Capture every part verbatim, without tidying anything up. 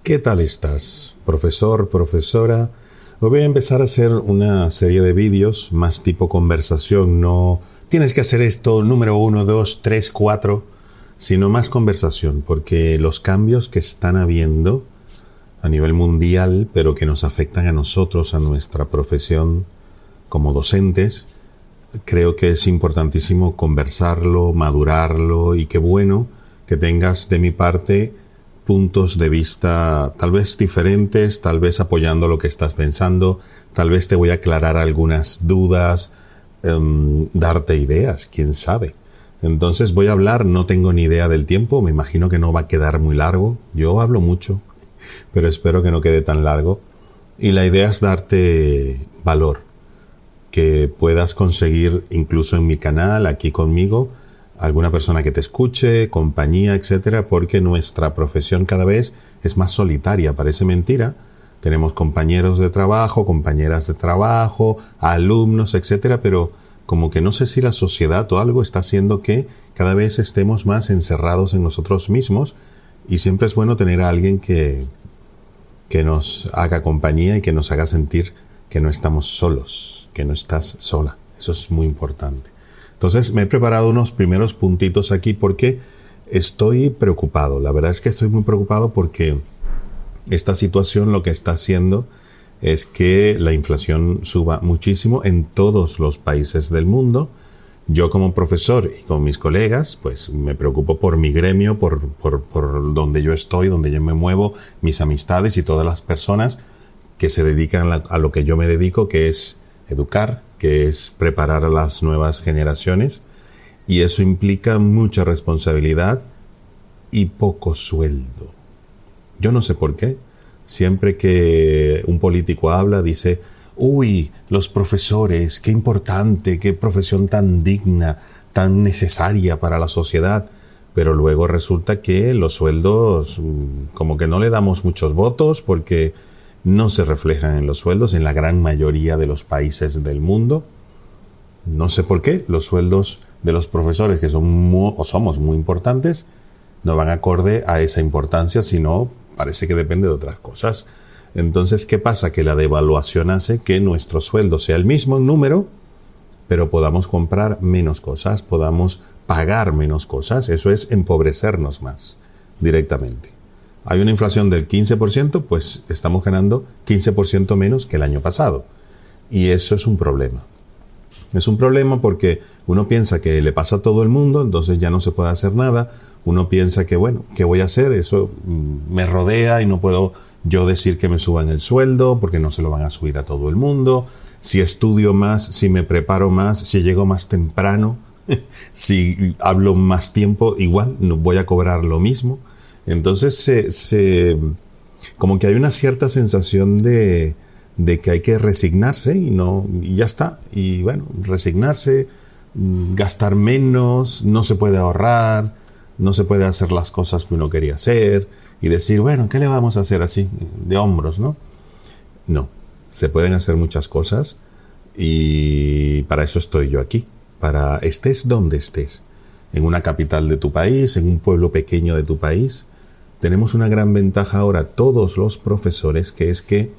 ¿Qué tal estás, profesor, profesora? Hoy voy a empezar a hacer una serie de vídeos más tipo conversación, no tienes que hacer esto número uno, dos, tres, cuatro, sino más conversación, porque los cambios que están habiendo a nivel mundial, pero que nos afectan a nosotros, a nuestra profesión como docentes, creo que es importantísimo conversarlo, madurarlo, y qué bueno que tengas de mi parte puntos de vista tal vez diferentes, tal vez apoyando lo que estás pensando, tal vez te voy a aclarar algunas dudas, um, darte ideas, quién sabe. Entonces voy a hablar, no tengo ni idea del tiempo, me imagino que no va a quedar muy largo, yo hablo mucho, pero espero que no quede tan largo. Y la idea es darte valor, que puedas conseguir incluso en mi canal, aquí conmigo, alguna persona que te escuche, compañía, etcétera, porque nuestra profesión cada vez es más solitaria, parece mentira. Tenemos compañeros de trabajo, compañeras de trabajo, alumnos, etcétera, pero como que no sé si la sociedad o algo está haciendo que cada vez estemos más encerrados en nosotros mismos, y siempre es bueno tener a alguien que, que nos haga compañía y que nos haga sentir que no estamos solos, que no estás sola. Eso es muy importante. Entonces me he preparado unos primeros puntitos aquí porque estoy preocupado. La verdad es que estoy muy preocupado porque esta situación lo que está haciendo es que la inflación suba muchísimo en todos los países del mundo. Yo como profesor y con mis colegas, pues me preocupo por mi gremio, por, por, por donde yo estoy, donde yo me muevo, mis amistades y todas las personas que se dedican a, a lo que yo me dedico, que es educar, que es preparar a las nuevas generaciones, y eso implica mucha responsabilidad y poco sueldo. Yo no sé por qué. Siempre que un político habla, dice, uy, los profesores, qué importante, qué profesión tan digna, tan necesaria para la sociedad. Pero luego resulta que los sueldos, como que no le damos muchos votos porque no se reflejan en los sueldos en la gran mayoría de los países del mundo. No sé por qué los sueldos de los profesores, que son muy, o somos muy importantes, no van acorde a esa importancia, sino parece que depende de otras cosas. Entonces, ¿qué pasa? Que la devaluación hace que nuestro sueldo sea el mismo en número, pero podamos comprar menos cosas, podamos pagar menos cosas. Eso es empobrecernos más directamente. Hay una inflación del quince por ciento, pues estamos ganando quince por ciento menos que el año pasado. Y eso es un problema. Es un problema porque uno piensa que le pasa a todo el mundo, entonces ya no se puede hacer nada. Uno piensa que, bueno, ¿qué voy a hacer? Eso me rodea y no puedo yo decir que me suban el sueldo porque no se lo van a subir a todo el mundo. Si estudio más, si me preparo más, si llego más temprano, si hablo más tiempo, igual no voy a cobrar lo mismo. Entonces, se, se, como que hay una cierta sensación de, de que hay que resignarse y, no, y ya está. Y bueno, resignarse, gastar menos, no se puede ahorrar, no se puede hacer las cosas que uno quería hacer y decir, bueno, ¿qué le vamos a hacer así, de hombros, no? No, se pueden hacer muchas cosas y para eso estoy yo aquí, para estés donde estés. En una capital de tu país, en un pueblo pequeño de tu país, tenemos una gran ventaja ahora todos los profesores, que es que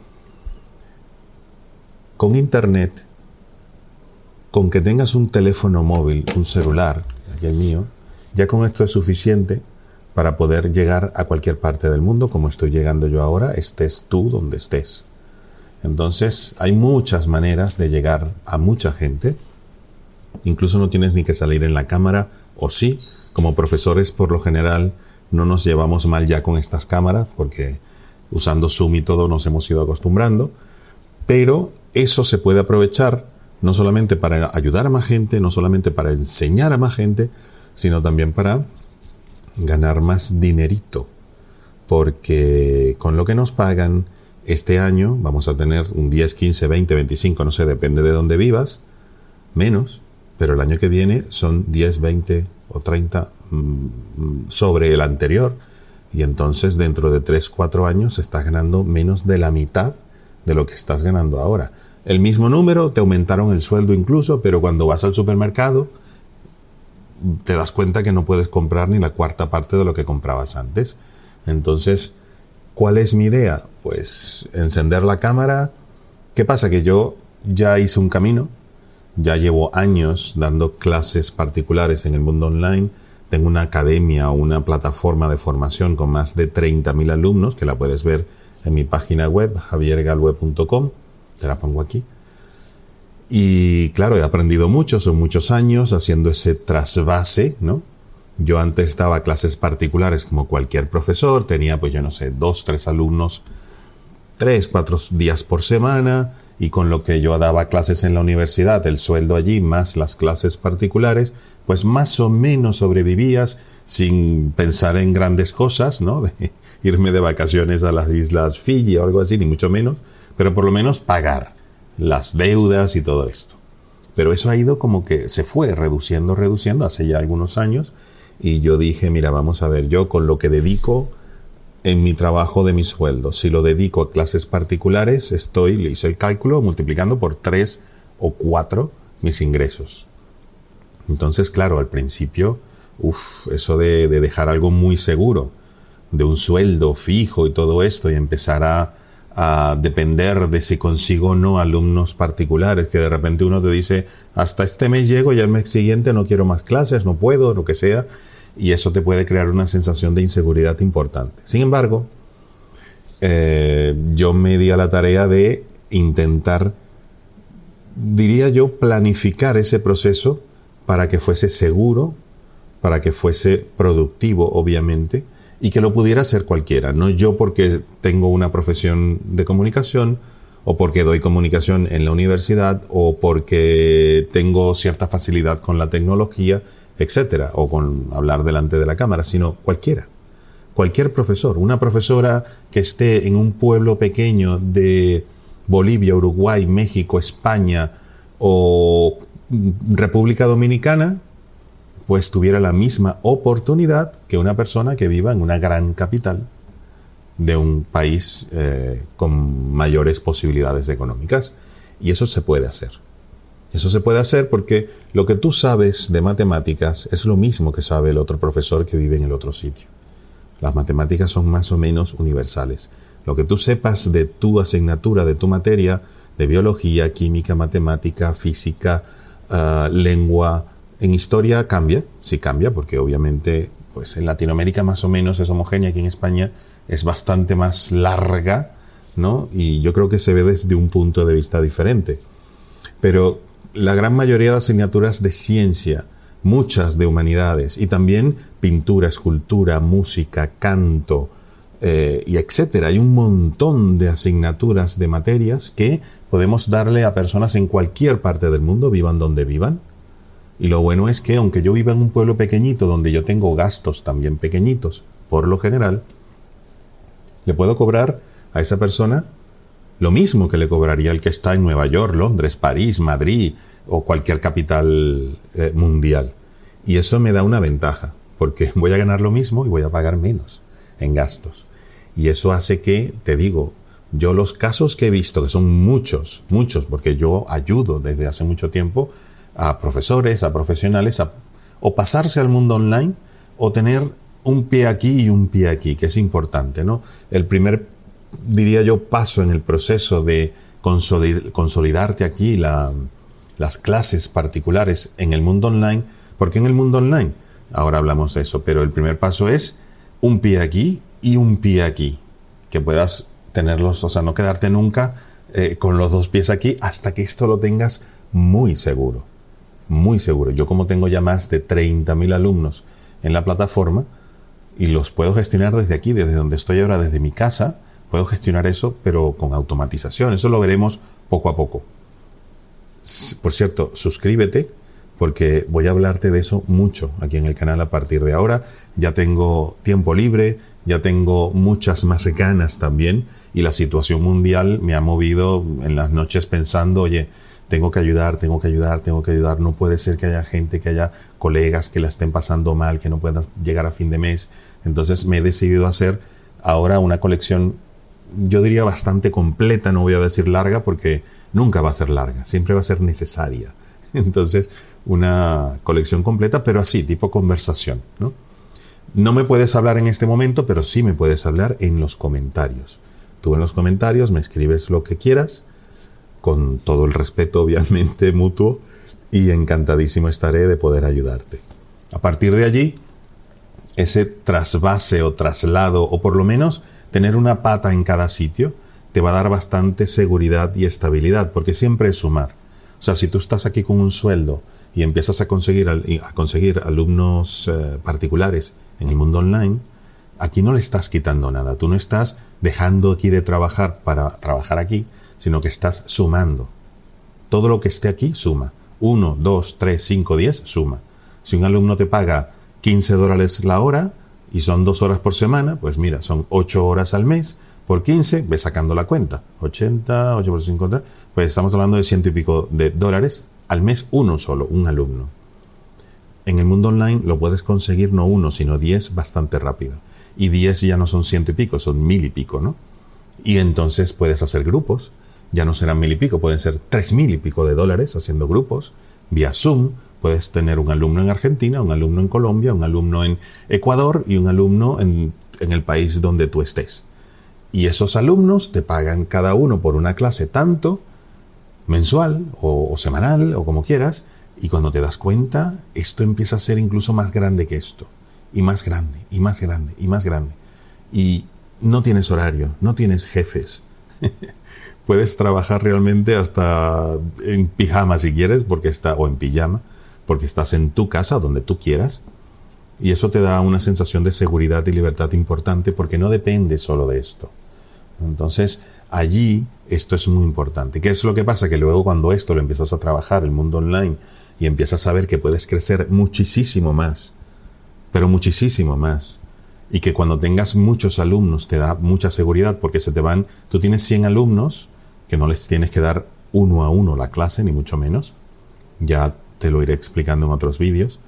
con internet, con que tengas un teléfono móvil, un celular, aquí el mío, ya con esto es suficiente para poder llegar a cualquier parte del mundo, como estoy llegando yo ahora, estés tú donde estés. Entonces, hay muchas maneras de llegar a mucha gente. Incluso no tienes ni que salir en la cámara, o sí, como profesores por lo general no nos llevamos mal ya con estas cámaras, porque usando Zoom y todo nos hemos ido acostumbrando, pero eso se puede aprovechar no solamente para ayudar a más gente, no solamente para enseñar a más gente, sino también para ganar más dinerito, porque con lo que nos pagan este año vamos a tener un diez, quince, veinte, veinticinco, no sé, depende de dónde vivas, menos, pero el año que viene son diez, veinte o treinta mmm, sobre el anterior, y entonces dentro de tres, cuatro años estás ganando menos de la mitad de lo que estás ganando ahora. El mismo número, te aumentaron el sueldo incluso, pero cuando vas al supermercado te das cuenta que no puedes comprar ni la cuarta parte de lo que comprabas antes. Entonces, ¿Cuál es mi idea? Pues encender la cámara. ¿Qué pasa? Que yo ya hice un camino, ya llevo años dando clases particulares en el mundo online. Tengo una academia o una plataforma de formación con más de treinta mil alumnos, que la puedes ver en mi página web, javier galweb punto com. Te la pongo aquí. Y claro, he aprendido mucho, son muchos años haciendo ese trasvase, ¿no? Yo antes daba clases particulares como cualquier profesor, tenía pues yo no sé, dos, tres alumnos, tres, cuatro días por semana, y con lo que yo daba clases en la universidad, el sueldo allí más las clases particulares, pues más o menos sobrevivías sin pensar en grandes cosas, ¿no? De irme de vacaciones a las islas Fiji o algo así, ni mucho menos, pero por lo menos pagar las deudas y todo esto. Pero eso ha ido como que se fue reduciendo, reduciendo hace ya algunos años, y yo dije, mira, vamos a ver, yo con lo que dedico en mi trabajo de mi sueldo, si lo dedico a clases particulares, estoy, le hice el cálculo, multiplicando por tres o cuatro mis ingresos. Entonces, claro, al principio, uff, eso de, de dejar algo muy seguro, de un sueldo fijo y todo esto, y empezar a, a depender de si consigo o no alumnos particulares, que de repente uno te dice, hasta este mes llego y al mes siguiente no quiero más clases, no puedo, lo que sea, y eso te puede crear una sensación de inseguridad importante. Sin embargo, eh, yo me di a la tarea de intentar, diría yo, planificar ese proceso para que fuese seguro, para que fuese productivo, obviamente, y que lo pudiera hacer cualquiera. No yo porque tengo una profesión de comunicación, o porque doy comunicación en la universidad, o porque tengo cierta facilidad con la tecnología, etcétera, o con hablar delante de la cámara, sino cualquiera. Cualquier profesor, una profesora que esté en un pueblo pequeño de Bolivia, Uruguay, México, España o República Dominicana, pues tuviera la misma oportunidad que una persona que viva en una gran capital de un país eh, con mayores posibilidades económicas. Y eso se puede hacer. Eso se puede hacer porque lo que tú sabes de matemáticas es lo mismo que sabe el otro profesor que vive en el otro sitio. Las matemáticas son más o menos universales. Lo que tú sepas de tu asignatura, de tu materia, de biología, química, matemática, física, uh, lengua, en historia cambia, sí cambia, porque obviamente pues en Latinoamérica más o menos es homogénea, aquí en España es bastante más larga, ¿no? Y yo creo que se ve desde un punto de vista diferente. Pero la gran mayoría de asignaturas de ciencia, muchas de humanidades, y también pintura, escultura, música, canto, eh, y etcétera. Hay un montón de asignaturas de materias que podemos darle a personas en cualquier parte del mundo, vivan donde vivan. Y lo bueno es que, aunque yo viva en un pueblo pequeñito, donde yo tengo gastos también pequeñitos, por lo general, le puedo cobrar a esa persona lo mismo que le cobraría el que está en Nueva York, Londres, París, Madrid o cualquier capital eh, mundial. Y eso me da una ventaja, porque voy a ganar lo mismo y voy a pagar menos en gastos. Y eso hace que, te digo, yo los casos que he visto, que son muchos, muchos, porque yo ayudo desde hace mucho tiempo a profesores, a profesionales, a, o pasarse al mundo online, o tener un pie aquí y un pie aquí, que es importante, ¿no? El primer diría yo, paso en el proceso de consolid- consolidarte aquí la, las clases particulares en el mundo online. ¿Por qué en el mundo online? Ahora hablamos de eso, pero el primer paso es un pie aquí y un pie aquí. Que puedas tenerlos, o sea, no quedarte nunca eh, con los dos pies aquí hasta que esto lo tengas muy seguro. Muy seguro. Yo como tengo ya más de treinta mil alumnos en la plataforma y los puedo gestionar desde aquí, desde donde estoy ahora, desde mi casa, puedo gestionar eso, pero con automatización. Eso lo veremos poco a poco. Por cierto, suscríbete, porque voy a hablarte de eso mucho aquí en el canal a partir de ahora. Ya tengo tiempo libre, ya tengo muchas más ganas también, y la situación mundial me ha movido en las noches pensando, oye, tengo que ayudar, tengo que ayudar, tengo que ayudar. No puede ser que haya gente, que haya colegas que la estén pasando mal, que no puedan llegar a fin de mes. Entonces me he decidido hacer ahora una colección, yo diría bastante completa, no voy a decir larga porque nunca va a ser larga, siempre va a ser necesaria. Entonces, una colección completa, pero así, tipo conversación, ¿no? No me puedes hablar en este momento, pero sí me puedes hablar en los comentarios. Tú en los comentarios me escribes lo que quieras, con todo el respeto obviamente mutuo, y encantadísimo estaré de poder ayudarte. A partir de allí, ese trasvase o traslado, o por lo menos tener una pata en cada sitio, te va a dar bastante seguridad y estabilidad, porque siempre es sumar. O sea, si tú estás aquí con un sueldo y empiezas a conseguir, a conseguir alumnos eh, particulares en el mundo online, aquí no le estás quitando nada. Tú no estás dejando aquí de trabajar para trabajar aquí, sino que estás sumando. Todo lo que esté aquí suma. Uno, dos, tres, cinco, diez, suma. Si un alumno te paga quince dólares la hora y son dos horas por semana, pues mira, son ocho horas al mes. Por quince, ves sacando la cuenta. ochenta, ocho por cinco, pues estamos hablando de ciento y pico de dólares al mes, uno solo, un alumno. En el mundo online lo puedes conseguir no uno, sino diez bastante rápido. Y diez ya no son ciento y pico, son mil y pico, ¿no? Y entonces puedes hacer grupos. Ya no serán mil y pico, pueden ser tres mil y pico de dólares haciendo grupos. Vía Zoom puedes tener un alumno en Argentina, un alumno en Colombia, un alumno en Ecuador y un alumno en, en el país donde tú estés. Y esos alumnos te pagan cada uno por una clase tanto, mensual o, o semanal o como quieras, y cuando te das cuenta, esto empieza a ser incluso más grande que esto. Y más grande, y más grande, y más grande. Y no tienes horario, no tienes jefes. Puedes trabajar realmente hasta en pijama si quieres, porque está, o en pijama, porque estás en tu casa donde tú quieras. Y eso te da una sensación de seguridad y libertad importante porque no depende solo de esto. Entonces, allí esto es muy importante. ¿Qué es lo que pasa? Que luego cuando esto lo empiezas a trabajar, el mundo online, y empiezas a ver que puedes crecer muchísimo más, pero muchísimo más, y que cuando tengas muchos alumnos te da mucha seguridad porque se te van, tú tienes cien alumnos que no les tienes que dar uno a uno la clase, ni mucho menos. Ya te lo iré explicando en otros vídeos.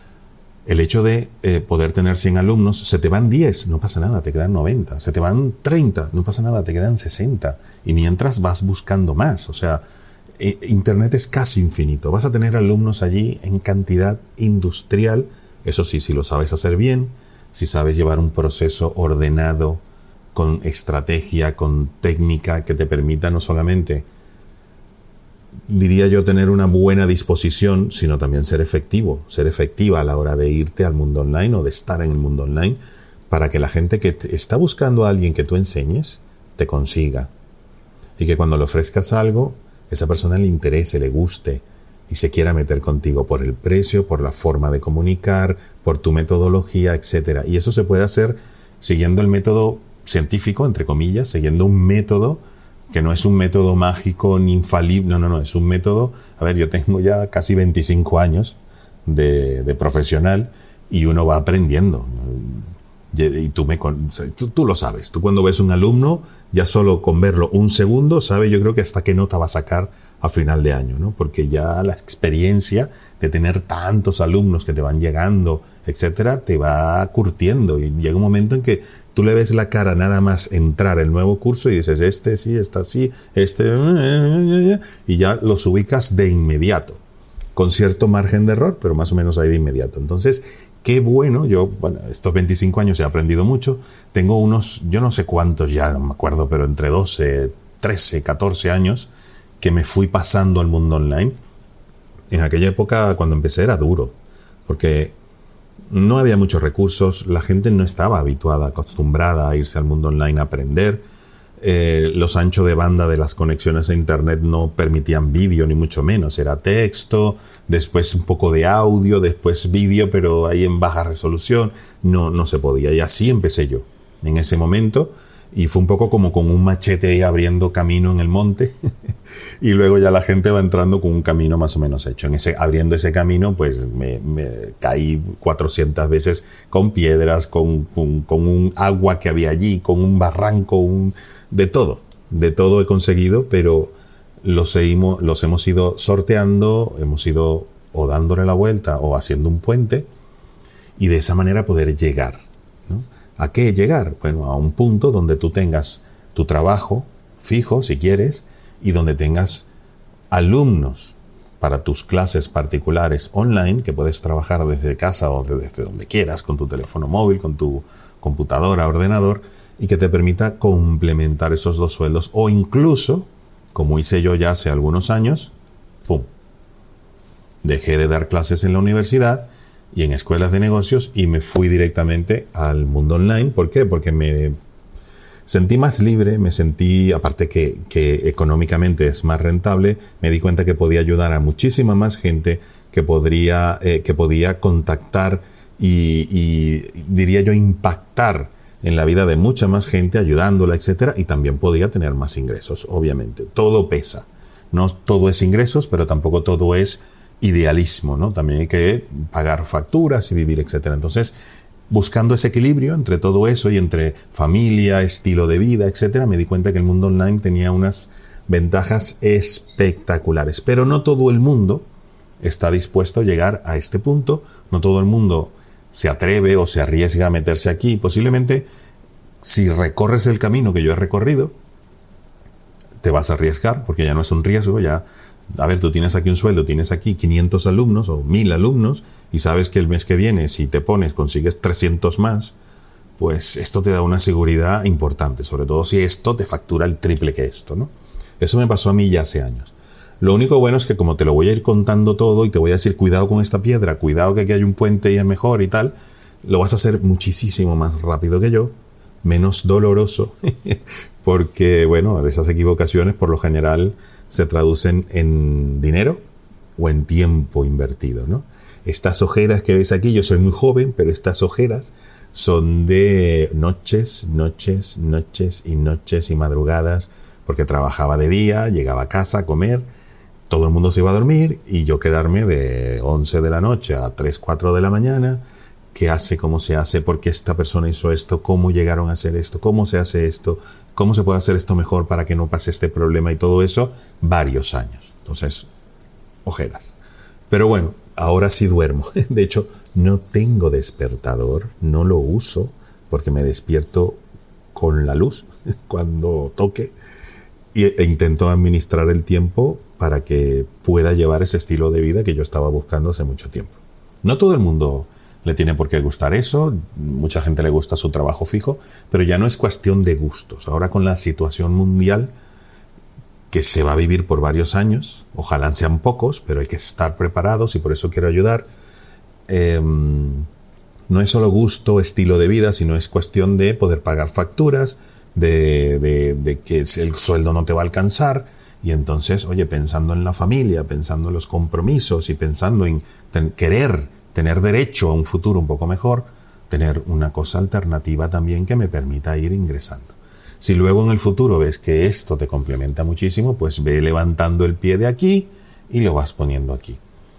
El hecho de eh, poder tener cien alumnos, se te van diez, no pasa nada, te quedan noventa. Se te van treinta, no pasa nada, te quedan sesenta. Y mientras vas buscando más. O sea, eh, Internet es casi infinito. Vas a tener alumnos allí en cantidad industrial. Eso sí, si lo sabes hacer bien, si sabes llevar un proceso ordenado, con estrategia, con técnica que te permita no solamente, diría yo, tener una buena disposición, sino también ser efectivo, ser efectiva a la hora de irte al mundo online o de estar en el mundo online, para que la gente que te está buscando a alguien que tú enseñes, te consiga. Y que cuando le ofrezcas algo, esa persona le interese, le guste y se quiera meter contigo por el precio, por la forma de comunicar, por tu metodología, etcétera. Y eso se puede hacer siguiendo el método científico, entre comillas, siguiendo un método que no es un método mágico ni infalible, no, no, no, es un método, a ver, yo tengo ya casi veinticinco años de, de profesional y uno va aprendiendo. Y tú, me, tú, tú lo sabes, tú cuando ves un alumno, ya solo con verlo un segundo, sabes yo creo que hasta qué nota va a sacar a final de año, ¿no? Porque ya la experiencia de tener tantos alumnos que te van llegando, etcétera, te va curtiendo y llega un momento en que tú le ves la cara nada más entrar el nuevo curso y dices, este sí, está así, este, y ya los ubicas de inmediato, con cierto margen de error, pero más o menos ahí de inmediato. Entonces, qué bueno, yo, bueno, estos veinticinco años he aprendido mucho, tengo unos, yo no sé cuántos ya, no me acuerdo, pero entre doce, trece, catorce años que me fui pasando al mundo online. En aquella época, cuando empecé, era duro, porque no había muchos recursos, la gente no estaba habituada, acostumbrada a irse al mundo online a aprender, eh, los anchos de banda de las conexiones a internet no permitían vídeo ni mucho menos, era texto, después un poco de audio, después vídeo, pero ahí en baja resolución, no, no se podía, y así empecé yo, en ese momento, y fue un poco como con un machete ahí abriendo camino en el monte, y luego ya la gente va entrando con un camino más o menos hecho. En ese, abriendo ese camino, pues me, me caí cuatrocientas veces con piedras, con, con, con un agua que había allí, con un barranco, un, de todo, de todo he conseguido, pero los, seguimos, los hemos ido sorteando, hemos ido o dándole la vuelta o haciendo un puente, y de esa manera poder llegar, ¿no? ¿A qué llegar? Bueno, a un punto donde tú tengas tu trabajo fijo, si quieres, y donde tengas alumnos para tus clases particulares online, que puedes trabajar desde casa o desde donde quieras, con tu teléfono móvil, con tu computadora, ordenador, y que te permita complementar esos dos sueldos, o incluso, como hice yo ya hace algunos años, ¡pum!, dejé de dar clases en la universidad y en escuelas de negocios y me fui directamente al mundo online. ¿Por qué? Porque me sentí más libre, me sentí, aparte que, que económicamente es más rentable, me di cuenta que podía ayudar a muchísima más gente, que, podría, eh, que podía contactar y, y diría yo impactar en la vida de mucha más gente, ayudándola, etcétera, y también podía tener más ingresos, obviamente. Todo pesa. No todo es ingresos, pero tampoco todo es idealismo, ¿no? También hay que pagar facturas y vivir, etcétera. Entonces, buscando ese equilibrio entre todo eso y entre familia, estilo de vida, etcétera, me di cuenta que el mundo online tenía unas ventajas espectaculares. Pero no todo el mundo está dispuesto a llegar a este punto, no todo el mundo se atreve o se arriesga a meterse aquí. Posiblemente, si recorres el camino que yo he recorrido, te vas a arriesgar, porque ya no es un riesgo, ya, a ver, tú tienes aquí un sueldo, tienes aquí quinientos alumnos o mil alumnos, y sabes que el mes que viene, si te pones, consigues trescientos más, pues esto te da una seguridad importante, sobre todo si esto te factura el triple que esto, ¿no? Eso me pasó a mí ya hace años. Lo único bueno es que como te lo voy a ir contando todo y te voy a decir cuidado con esta piedra, cuidado que aquí hay un puente y es mejor y tal, lo vas a hacer muchísimo más rápido que yo, menos doloroso, porque, bueno, esas equivocaciones por lo general se traducen en dinero o en tiempo invertido, ¿no? Estas ojeras que ves aquí, yo soy muy joven, pero estas ojeras son de noches, noches, noches y noches y madrugadas, porque trabajaba de día, llegaba a casa a comer, todo el mundo se iba a dormir y yo quedarme de once de la noche a tres, cuatro de la mañana. ¿Qué hace? ¿Cómo se hace? ¿Por qué esta persona hizo esto? ¿Cómo llegaron a hacer esto? ¿Cómo se hace esto? ¿Cómo se puede hacer esto mejor para que no pase este problema? Y todo eso, varios años. Entonces, ojeras. Pero bueno, ahora sí duermo. De hecho, no tengo despertador, no lo uso, porque me despierto con la luz cuando toque e intento administrar el tiempo para que pueda llevar ese estilo de vida que yo estaba buscando hace mucho tiempo. No todo el mundo le tiene por qué gustar eso, mucha gente le gusta su trabajo fijo, pero ya no es cuestión de gustos. Ahora con la situación mundial que se va a vivir por varios años, ojalá sean pocos, pero hay que estar preparados y por eso quiero ayudar. Eh, no es solo gusto, estilo de vida, sino es cuestión de poder pagar facturas, de, de, de que el sueldo no te va a alcanzar. Y entonces, oye, pensando en la familia, pensando en los compromisos y pensando en ten, querer tener derecho a un futuro un poco mejor, tener una cosa alternativa también que me permita ir ingresando. Si luego en el futuro ves que esto te complementa muchísimo, pues ve levantando el pie de aquí y lo vas poniendo aquí.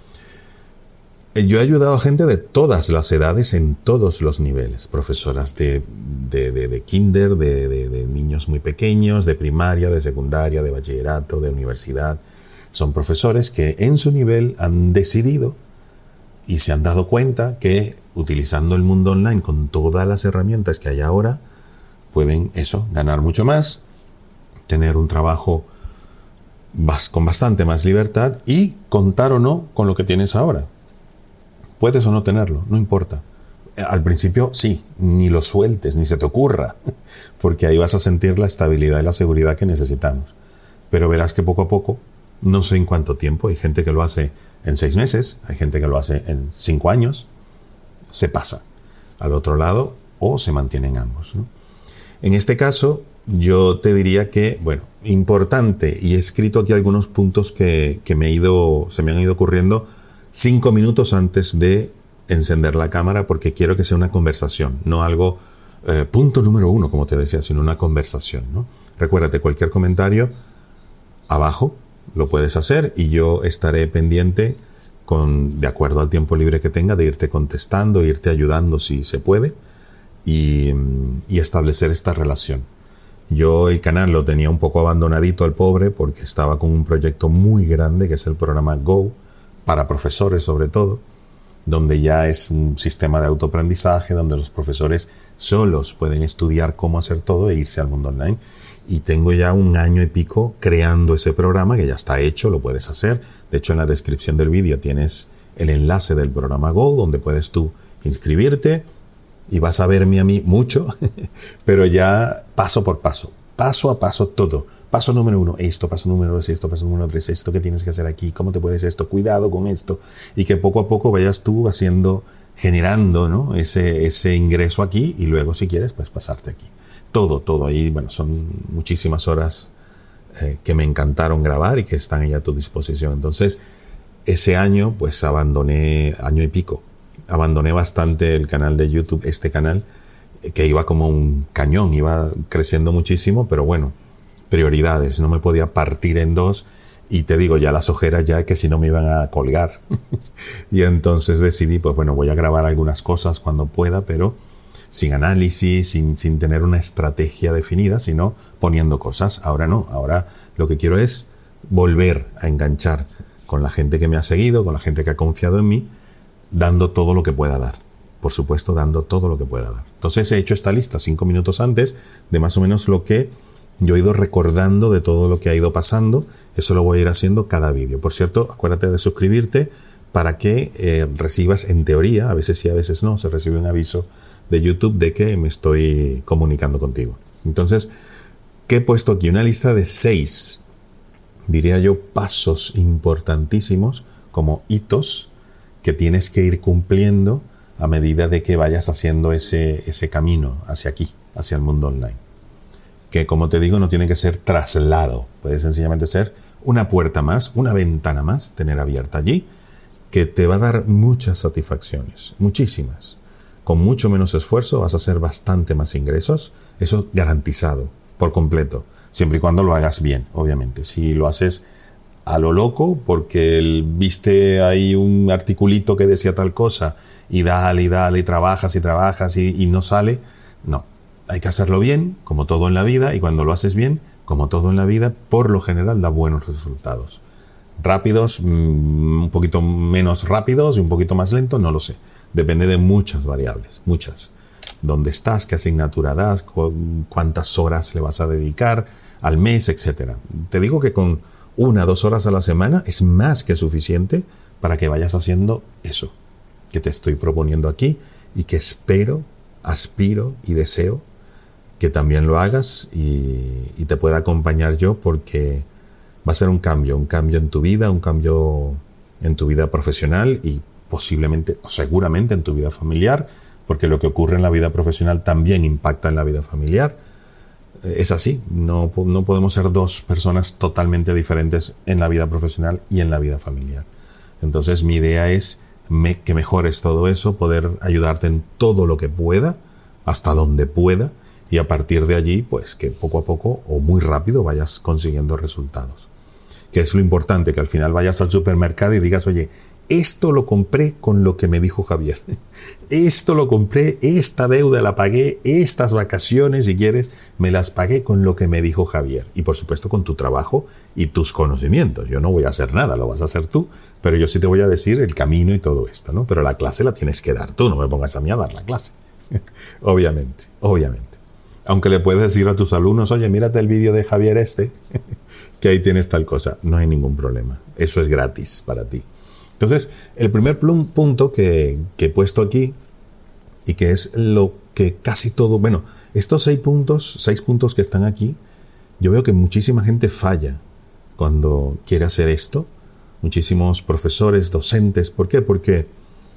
Yo he ayudado a gente de todas las edades en todos los niveles, profesoras de, de, de, de kinder, de, de, de niños muy pequeños, de primaria, de secundaria, de bachillerato, de universidad. Son profesores que en su nivel han decidido y se han dado cuenta que utilizando el mundo online con todas las herramientas que hay ahora, pueden eso, ganar mucho más, tener un trabajo con bastante más libertad y contar o no con lo que tienes ahora. Puedes o no tenerlo, no importa. Al principio sí, ni lo sueltes, ni se te ocurra, porque ahí vas a sentir la estabilidad y la seguridad que necesitamos. Pero verás que poco a poco, no sé en cuánto tiempo, hay gente que lo hace en seis meses, hay gente que lo hace en cinco años, se pasa al otro lado o se mantienen ambos, ¿no? En este caso, yo te diría que, bueno, importante, y he escrito aquí algunos puntos que, que me he ido, se me han ido ocurriendo cinco minutos antes de encender la cámara, porque quiero que sea una conversación, no algo, eh, punto número uno, como te decía, sino una conversación, ¿no? Recuérdate, cualquier comentario abajo lo puedes hacer y yo estaré pendiente, con, de acuerdo al tiempo libre que tenga, de irte contestando, irte ayudando si se puede y, y establecer esta relación. Yo el canal lo tenía un poco abandonadito al pobre porque estaba con un proyecto muy grande que es el programa Go, para profesores sobre todo, donde ya es un sistema de autoaprendizaje, donde los profesores solos pueden estudiar cómo hacer todo e irse al mundo online. Y tengo ya un año y pico creando ese programa, que ya está hecho, lo puedes hacer. De hecho, en la descripción del vídeo tienes el enlace del programa Go, donde puedes tú inscribirte y vas a verme a mí mucho, pero ya paso por paso, paso a paso todo. Paso número uno, esto, paso número dos, esto, paso número tres, esto que tienes que hacer aquí, cómo te puedes esto, cuidado con esto, y que poco a poco vayas tú haciendo, generando, ¿no? ese, ese ingreso aquí, y luego si quieres, pues pasarte aquí. Todo, todo ahí, bueno, son muchísimas horas eh, que me encantaron grabar y que están ahí a tu disposición. Entonces, ese año, pues abandoné, año y pico, abandoné bastante el canal de YouTube, este canal, eh, que iba como un cañón, iba creciendo muchísimo, pero bueno, prioridades, no me podía partir en dos, y te digo, ya las ojeras ya que si no me iban a colgar. Y entonces decidí, pues bueno, voy a grabar algunas cosas cuando pueda, pero sin análisis, sin, sin tener una estrategia definida, sino poniendo cosas. Ahora no, ahora lo que quiero es volver a enganchar con la gente que me ha seguido, con la gente que ha confiado en mí, dando todo lo que pueda dar. Por supuesto, dando todo lo que pueda dar. Entonces he hecho esta lista cinco minutos antes de más o menos lo que yo he ido recordando de todo lo que ha ido pasando. Eso lo voy a ir haciendo cada vídeo. Por cierto, acuérdate de suscribirte para que eh, recibas, en teoría, a veces sí, a veces no, se recibe un aviso de YouTube de que me estoy comunicando contigo. Entonces, ¿qué he puesto aquí? Una lista de seis, diría yo, pasos importantísimos, como hitos que tienes que ir cumpliendo a medida de que vayas haciendo ese, ese camino hacia aquí, hacia el mundo online. Que, como te digo, no tiene que ser traslado. Puede sencillamente ser una puerta más, una ventana más, tener abierta allí, que te va a dar muchas satisfacciones, muchísimas. Con mucho menos esfuerzo vas a hacer bastante más ingresos. Eso garantizado, por completo. Siempre y cuando lo hagas bien, obviamente. Si lo haces a lo loco, porque el, viste ahí un articulito que decía tal cosa, y dale, y dale, y trabajas, y trabajas, y, y no sale, no. Hay que hacerlo bien, como todo en la vida, y cuando lo haces bien, como todo en la vida, por lo general da buenos resultados. Rápidos, mmm, un poquito menos rápidos y un poquito más lentos, no lo sé. Depende de muchas variables, muchas. Dónde estás, qué asignatura das, cu- cuántas horas le vas a dedicar al mes, etcétera. Te digo que con una, dos horas a la semana es más que suficiente para que vayas haciendo eso que te estoy proponiendo aquí y que espero, aspiro y deseo que también lo hagas y, y te pueda acompañar yo, porque va a ser un cambio, un cambio en tu vida, un cambio en tu vida profesional y posiblemente, o seguramente en tu vida familiar, porque lo que ocurre en la vida profesional también impacta en la vida familiar. Es así, no, no podemos ser dos personas totalmente diferentes en la vida profesional y en la vida familiar. Entonces mi idea es me, que mejores todo eso, poder ayudarte en todo lo que pueda, hasta donde pueda, y a partir de allí, pues que poco a poco o muy rápido vayas consiguiendo resultados. Que es lo importante, que al final vayas al supermercado y digas, oye, esto lo compré con lo que me dijo Javier. Esto lo compré, esta deuda la pagué, estas vacaciones, si quieres, me las pagué con lo que me dijo Javier. Y por supuesto con tu trabajo y tus conocimientos. Yo no voy a hacer nada, lo vas a hacer tú, pero yo sí te voy a decir el camino y todo esto, ¿no? Pero la clase la tienes que dar tú, no me pongas a mí a dar la clase. Obviamente, obviamente. Aunque le puedes decir a tus alumnos, oye, mírate el vídeo de Javier este, que ahí tienes tal cosa. No hay ningún problema. Eso es gratis para ti. Entonces, el primer punto que, que he puesto aquí, y que es lo que casi todo, bueno, estos seis puntos, seis puntos que están aquí, yo veo que muchísima gente falla cuando quiere hacer esto. Muchísimos profesores, docentes. ¿Por qué? Porque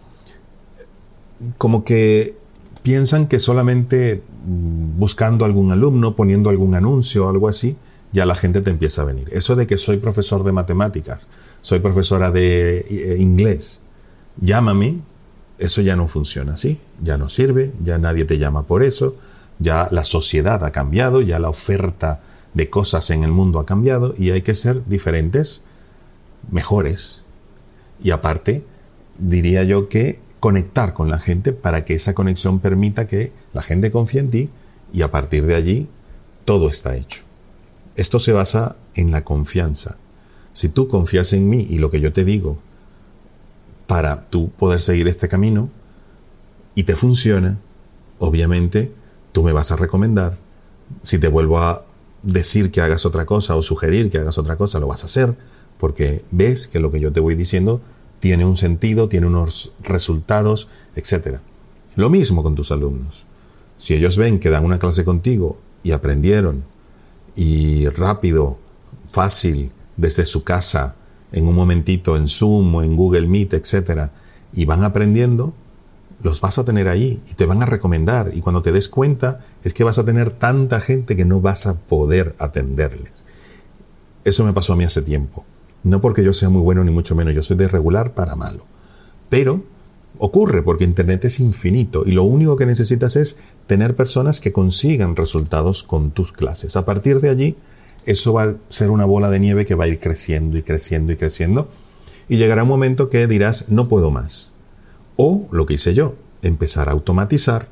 como que piensan que solamente buscando algún alumno, poniendo algún anuncio o algo así, ya la gente te empieza a venir. Eso de que soy profesor de matemáticas, soy profesora de eh, inglés, llámame, eso ya no funciona así, ya no sirve, ya nadie te llama por eso, ya la sociedad ha cambiado, ya la oferta de cosas en el mundo ha cambiado y hay que ser diferentes, mejores. Y aparte, diría yo que conectar con la gente para que esa conexión permita que la gente confíe en ti y a partir de allí todo está hecho. Esto se basa en la confianza. Si tú confías en mí y lo que yo te digo para tú poder seguir este camino y te funciona, obviamente tú me vas a recomendar. Si te vuelvo a decir que hagas otra cosa o sugerir que hagas otra cosa, lo vas a hacer porque ves que lo que yo te voy diciendo tiene un sentido, tiene unos resultados, etcétera. Lo mismo con tus alumnos. Si ellos ven que dan una clase contigo y aprendieron, y rápido, fácil, desde su casa, en un momentito, en Zoom o en Google Meet, etcétera, y van aprendiendo, los vas a tener ahí y te van a recomendar. Y cuando te des cuenta, es que vas a tener tanta gente que no vas a poder atenderles. Eso me pasó a mí hace tiempo. No porque yo sea muy bueno ni mucho menos, yo soy de regular para malo. Pero ocurre porque Internet es infinito y lo único que necesitas es tener personas que consigan resultados con tus clases. A partir de allí, eso va a ser una bola de nieve que va a ir creciendo y creciendo y creciendo y llegará un momento que dirás, no puedo más. O lo que hice yo, empezar a automatizar.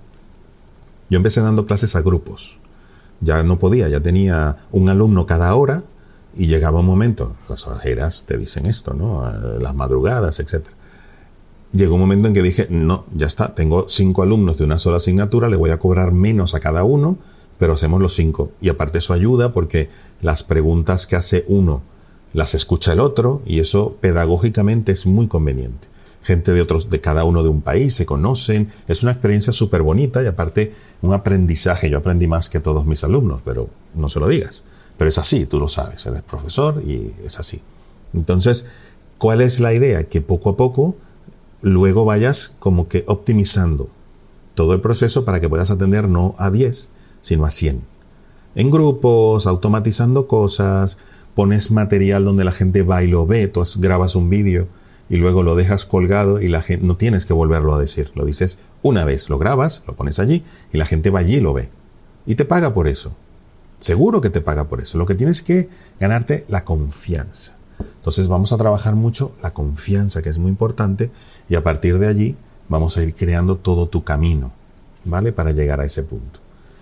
Yo empecé dando clases a grupos. Ya no podía, ya tenía un alumno cada hora y llegaba un momento, las ojeras te dicen esto, ¿no? Las madrugadas, etcétera. Llegó un momento en que dije, no, ya está, tengo cinco alumnos de una sola asignatura, le voy a cobrar menos a cada uno, pero hacemos los cinco. Y aparte eso ayuda porque las preguntas que hace uno las escucha el otro y eso pedagógicamente es muy conveniente. Gente de otros, de cada uno de un país, se conocen, es una experiencia súper bonita y aparte un aprendizaje. Yo aprendí más que todos mis alumnos, pero no se lo digas. Pero es así, tú lo sabes, eres profesor y es así. Entonces, ¿cuál es la idea? Que poco a poco luego vayas como que optimizando todo el proceso para que puedas atender no a diez, sino a cien. En grupos, automatizando cosas, pones material donde la gente va y lo ve, tú grabas un vídeo y luego lo dejas colgado y la gente no tienes que volverlo a decir. Lo dices una vez, lo grabas, lo pones allí y la gente va allí y lo ve. Y te paga por eso. Seguro que te paga por eso. Lo que tienes que ganarte la confianza. Entonces vamos a trabajar mucho la confianza, que es muy importante, y a partir de allí vamos a ir creando todo tu camino, ¿vale? Para llegar a ese punto.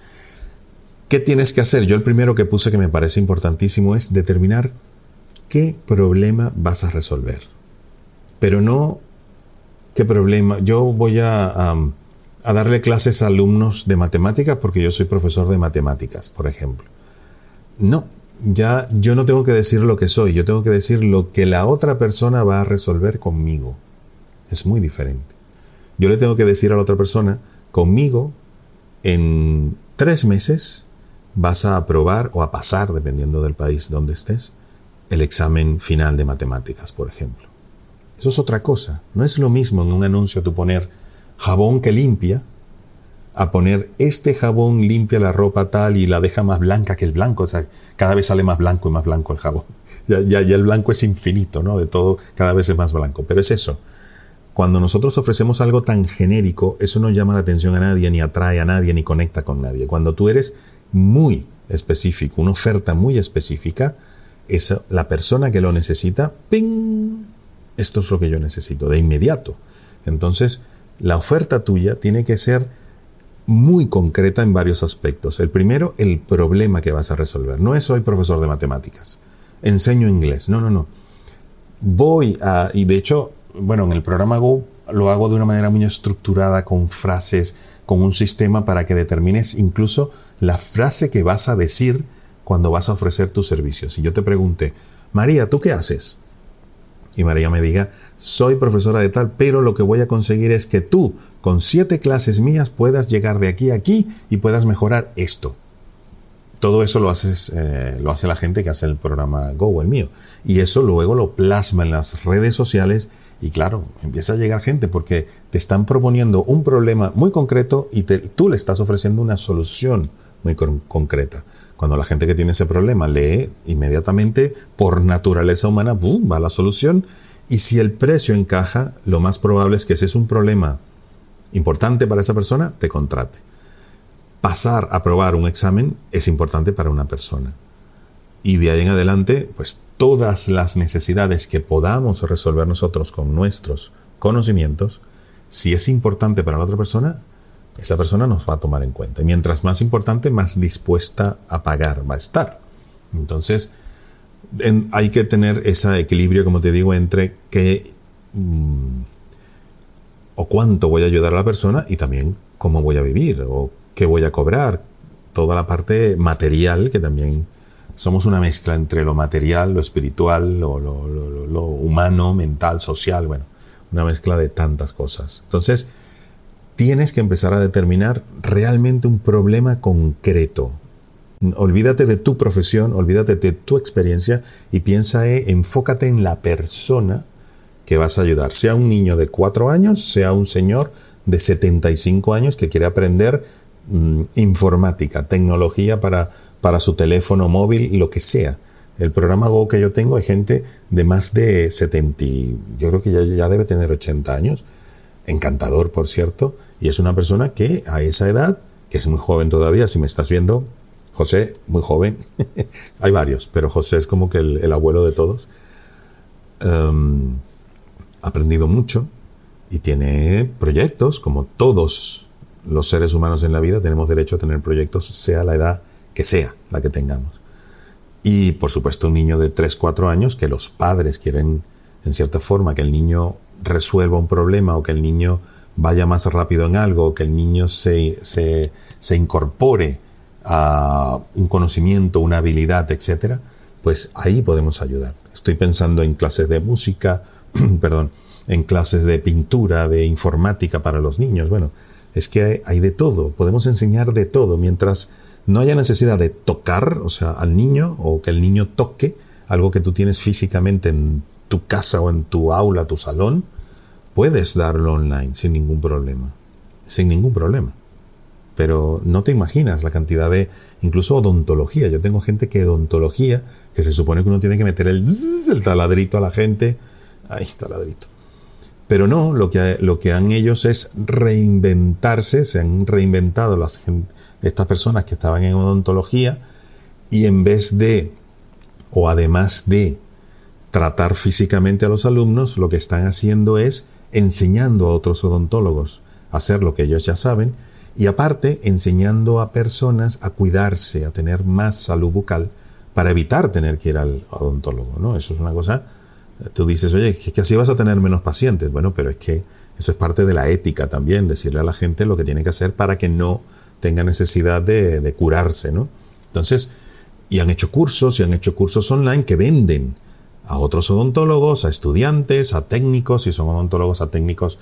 ¿Qué tienes que hacer? Yo el primero que puse que me parece importantísimo es determinar qué problema vas a resolver. Pero no qué problema. Yo voy a, a, a darle clases a alumnos de matemáticas porque yo soy profesor de matemáticas, por ejemplo. No. Ya yo no tengo que decir lo que soy, yo tengo que decir lo que la otra persona va a resolver conmigo. Es muy diferente. Yo le tengo que decir a la otra persona, conmigo, en tres meses vas a aprobar o a pasar, dependiendo del país donde estés, el examen final de matemáticas, por ejemplo. Eso es otra cosa. No es lo mismo en un anuncio tú poner jabón que limpia, a poner este jabón limpia la ropa tal y la deja más blanca que el blanco. O sea, cada vez sale más blanco y más blanco el jabón. Ya, ya, ya el blanco es infinito, ¿no? De todo, cada vez es más blanco. Pero es eso. Cuando nosotros ofrecemos algo tan genérico, eso no llama la atención a nadie, ni atrae a nadie, ni conecta con nadie. Cuando tú eres muy específico, una oferta muy específica, eso, la persona que lo necesita, ¡ping! Esto es lo que yo necesito, de inmediato. Entonces, la oferta tuya tiene que ser muy concreta en varios aspectos. El primero, el problema que vas a resolver. No es soy profesor de matemáticas, enseño inglés. No, no, no. Voy a, y de hecho, bueno, en el programa Go lo hago de una manera muy estructurada, con frases, con un sistema para que determines incluso la frase que vas a decir cuando vas a ofrecer tus servicios. Si yo te pregunte, María, ¿tú qué haces? Y María me diga, soy profesora de tal, pero lo que voy a conseguir es que tú, con siete clases mías, puedas llegar de aquí a aquí y puedas mejorar esto. Todo eso lo haces, eh, lo hace la gente que hace el programa Go, el mío. Y eso luego lo plasma en las redes sociales y claro, empieza a llegar gente porque te están proponiendo un problema muy concreto y te, tú le estás ofreciendo una solución muy con, concreta. Cuando la gente que tiene ese problema lee, inmediatamente, por naturaleza humana, ¡boom!, va la solución. Y si el precio encaja, lo más probable es que si es un problema importante para esa persona, te contrate. Pasar a aprobar un examen es importante para una persona. Y de ahí en adelante, pues todas las necesidades que podamos resolver nosotros con nuestros conocimientos, si es importante para la otra persona, esa persona nos va a tomar en cuenta. Y mientras más importante, más dispuesta a pagar va a estar. Entonces, en, hay que tener ese equilibrio, como te digo, entre que mmm, o cuánto voy a ayudar a la persona y también cómo voy a vivir o qué voy a cobrar. Toda la parte material, que también somos una mezcla entre lo material, lo espiritual, lo, lo, lo, lo humano, mental, social, bueno, una mezcla de tantas cosas. Entonces, tienes que empezar a determinar realmente un problema concreto. Olvídate de tu profesión, olvídate de tu experiencia y piensa, eh, enfócate en la persona que vas a ayudar. Sea un niño de cuatro años, sea un señor de setenta y cinco años que quiere aprender mmm, informática, tecnología para, para su teléfono móvil, lo que sea. El programa Go que yo tengo, hay gente de más de setenta, yo creo que ya, ya debe tener ochenta años. Encantador, por cierto. Y es una persona que a esa edad, que es muy joven todavía, si me estás viendo, José, muy joven, hay varios, pero José es como que el, el abuelo de todos. Um, ha aprendido mucho y tiene proyectos, como todos los seres humanos en la vida, tenemos derecho a tener proyectos, sea la edad que sea la que tengamos. Y, por supuesto, un niño de tres, cuatro años, que los padres quieren, en cierta forma, que el niño resuelva un problema o que el niño vaya más rápido en algo, o que el niño se, se, se incorpore a un conocimiento, una habilidad, etcétera, pues ahí podemos ayudar. Estoy pensando en clases de música, perdón, en clases de pintura, de informática para los niños. Bueno, es que hay, hay de todo, podemos enseñar de todo, mientras no haya necesidad de tocar, o sea, al niño, o que el niño toque algo que tú tienes físicamente en tu casa o en tu aula, tu salón, puedes darlo online sin ningún problema, sin ningún problema. Pero no te imaginas la cantidad de, incluso odontología. Yo tengo gente que odontología, que se supone que uno tiene que meter el, el taladrito a la gente. Ahí, taladrito. Pero no, lo que, lo que han ellos es reinventarse, se han reinventado las, estas personas que estaban en odontología, y en vez de, o además de tratar físicamente a los alumnos, lo que están haciendo es enseñando a otros odontólogos a hacer lo que ellos ya saben, y aparte enseñando a personas a cuidarse, a tener más salud bucal para evitar tener que ir al odontólogo, ¿no? Eso es una cosa, tú dices, oye, es que así vas a tener menos pacientes. Bueno, pero es que eso es parte de la ética también, decirle a la gente lo que tiene que hacer para que no tenga necesidad de, de curarse, ¿no? Entonces, y han hecho cursos, y han hecho cursos online que venden a otros odontólogos, a estudiantes, a técnicos, si son odontólogos, a técnicos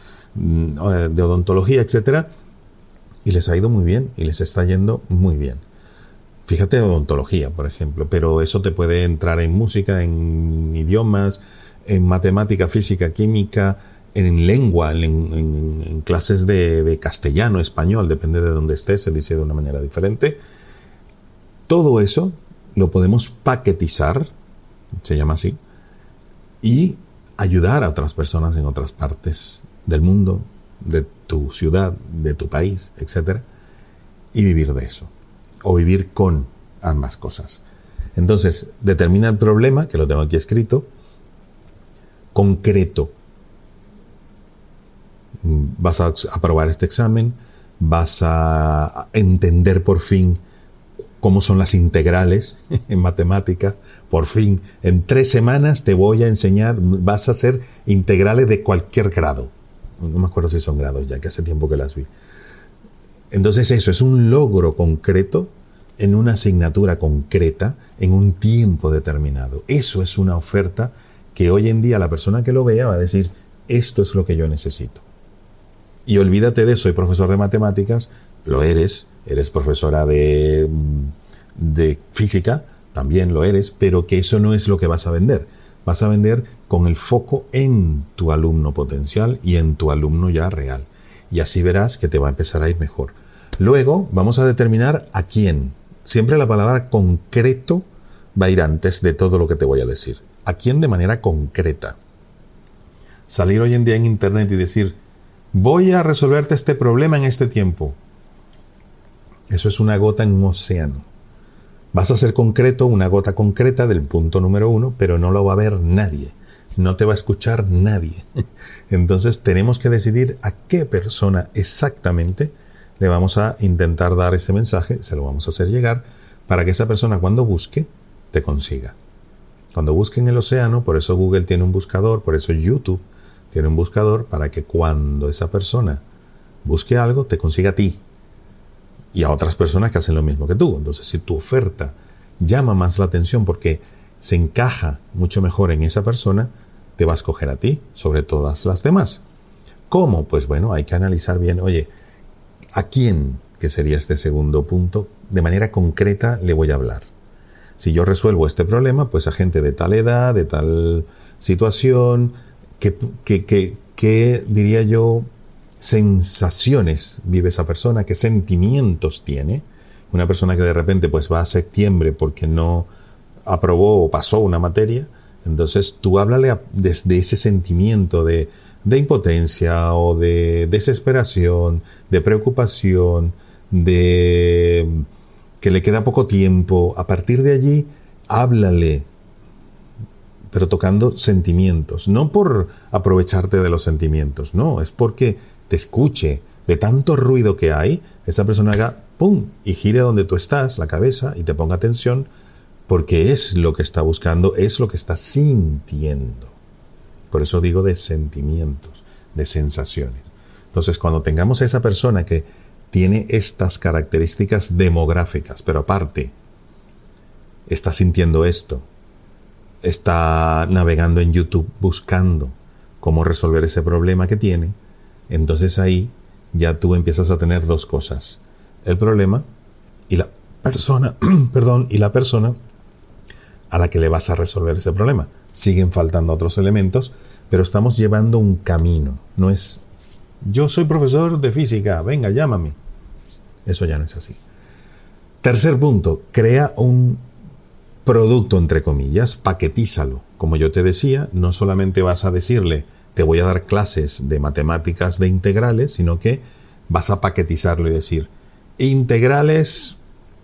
de odontología, etcétera, y les ha ido muy bien, y les está yendo muy bien. Fíjate, odontología, por ejemplo, pero eso te puede entrar en música, en idiomas, en matemática, física, química, en lengua, en, en, en clases de, de castellano, español, depende de dónde estés, se dice de una manera diferente. Todo eso lo podemos paquetizar, se llama así, y ayudar a otras personas en otras partes del mundo, de tu ciudad, de tu país, etcétera, y vivir de eso, o vivir con ambas cosas. Entonces, determina el problema, que lo tengo aquí escrito, concreto. Vas a aprobar este examen, vas a entender por fin cómo son las integrales en matemática. Por fin, en tres semanas te voy a enseñar, vas a hacer integrales de cualquier grado. No me acuerdo si son grados ya, que hace tiempo que las vi. Entonces eso es un logro concreto en una asignatura concreta, en un tiempo determinado. Eso es una oferta que hoy en día la persona que lo vea va a decir, esto es lo que yo necesito. Y olvídate de, soy profesor de matemáticas, lo eres, eres profesora de, de física, también lo eres, pero que eso no es lo que vas a vender. Vas a vender con el foco en tu alumno potencial y en tu alumno ya real. Y así verás que te va a empezar a ir mejor. Luego vamos a determinar a quién. Siempre la palabra concreto va a ir antes de todo lo que te voy a decir. ¿A quién de manera concreta? Salir hoy en día en internet y decir, voy a resolverte este problema en este tiempo. Eso es una gota en un océano. Vas a ser concreto, una gota concreta del punto número uno, pero no lo va a ver nadie. No te va a escuchar nadie. Entonces tenemos que decidir a qué persona exactamente le vamos a intentar dar ese mensaje, se lo vamos a hacer llegar, para que esa persona cuando busque, te consiga. Cuando busque en el océano, por eso Google tiene un buscador, por eso YouTube tiene un buscador para que cuando esa persona busque algo, te consiga a ti y a otras personas que hacen lo mismo que tú. Entonces, si tu oferta llama más la atención porque se encaja mucho mejor en esa persona, te va a escoger a ti sobre todas las demás. ¿Cómo? Pues bueno, hay que analizar bien, oye, ¿a quién, que sería este segundo punto, de manera concreta le voy a hablar? Si yo resuelvo este problema, pues a gente de tal edad, de tal situación, que, que, que, que diría yo, sensaciones vive esa persona, qué sentimientos tiene. Una persona que de repente pues va a septiembre porque no aprobó o pasó una materia, entonces tú háblale desde ese sentimiento de, de impotencia o de desesperación, de preocupación, de que le queda poco tiempo. A partir de allí, háblale, pero tocando sentimientos, no por aprovecharte de los sentimientos, no, es porque te escuche. De tanto ruido que hay, esa persona haga pum y gire donde tú estás, la cabeza, y te ponga atención, porque es lo que está buscando, es lo que está sintiendo. Por eso digo de sentimientos, de sensaciones. Entonces, cuando tengamos a esa persona que tiene estas características demográficas, pero aparte, está sintiendo esto, está navegando en YouTube buscando cómo resolver ese problema que tiene, entonces ahí ya tú empiezas a tener dos cosas: el problema y la persona, perdón, y la persona a la que le vas a resolver ese problema. Siguen faltando otros elementos, pero estamos llevando un camino. No es, yo soy profesor de física, venga, llámame. Eso ya no es así. Tercer punto, crea un producto, entre comillas, paquetízalo. Como yo te decía, no solamente vas a decirle, te voy a dar clases de matemáticas de integrales, sino que vas a paquetizarlo y decir, integrales,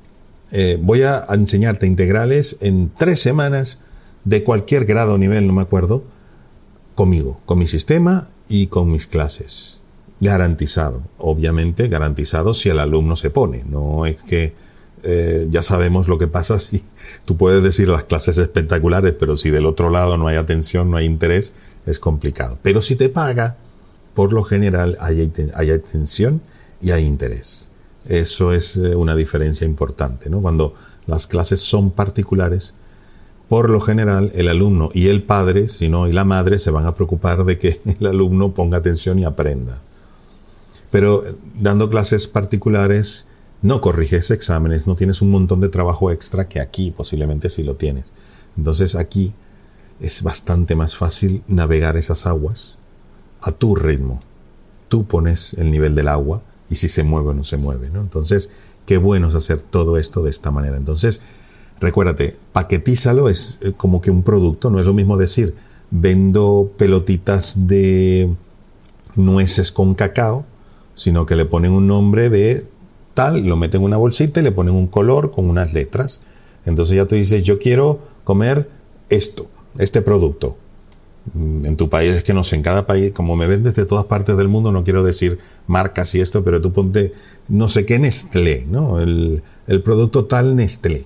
eh, voy a enseñarte integrales en tres semanas de cualquier grado o nivel, no me acuerdo, conmigo, con mi sistema y con mis clases. Garantizado, obviamente garantizado si el alumno se pone. No es que eh, ya sabemos lo que pasa si tú puedes decir las clases espectaculares, pero si del otro lado no hay atención, no hay interés, es complicado. Pero si te paga, por lo general hay, hay atención y hay interés. Eso es una diferencia importante, ¿no? Cuando las clases son particulares, por lo general el alumno y el padre, si no, y la madre, se van a preocupar de que el alumno ponga atención y aprenda. Pero dando clases particulares, no corriges exámenes, no tienes un montón de trabajo extra que aquí posiblemente sí lo tienes. Entonces aquí es bastante más fácil navegar esas aguas a tu ritmo. Tú pones el nivel del agua y si se mueve o no se mueve, ¿no? Entonces, qué bueno es hacer todo esto de esta manera. Entonces, recuérdate, paquetízalo, es como que un producto. No es lo mismo decir, vendo pelotitas de nueces con cacao, sino que le ponen un nombre de tal, lo meten en una bolsita y le ponen un color con unas letras. Entonces ya tú dices, yo quiero comer esto, este producto. En tu país, es que no sé, en cada país, como me vendes de todas partes del mundo, no quiero decir marcas y esto, pero tú ponte, no sé qué, Nestlé, ¿no? El, el producto tal Nestlé.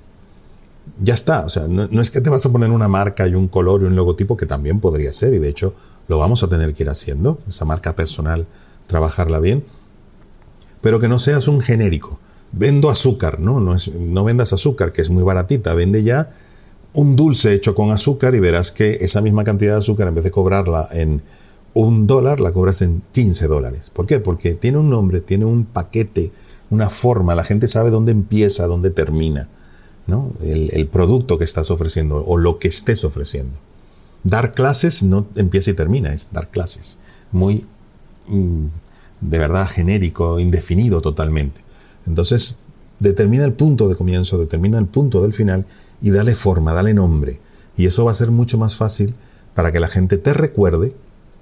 Ya está, o sea, no, no es que te vas a poner una marca y un color y un logotipo, que también podría ser, y de hecho lo vamos a tener que ir haciendo, esa marca personal, trabajarla bien, pero que no seas un genérico. Vendo azúcar, ¿no? No, es, no vendas azúcar, que es muy baratita, vende ya un dulce hecho con azúcar y verás que esa misma cantidad de azúcar, en vez de cobrarla en un dólar, la cobras en quince dólares. ¿Por qué? Porque tiene un nombre, tiene un paquete, una forma, la gente sabe dónde empieza, dónde termina, ¿no? El, el producto que estás ofreciendo o lo que estés ofreciendo. Dar clases no empieza y termina, es dar clases. Muy, mm, de verdad, genérico, indefinido totalmente. Entonces, determina el punto de comienzo, determina el punto del final y dale forma, dale nombre. Y eso va a ser mucho más fácil para que la gente te recuerde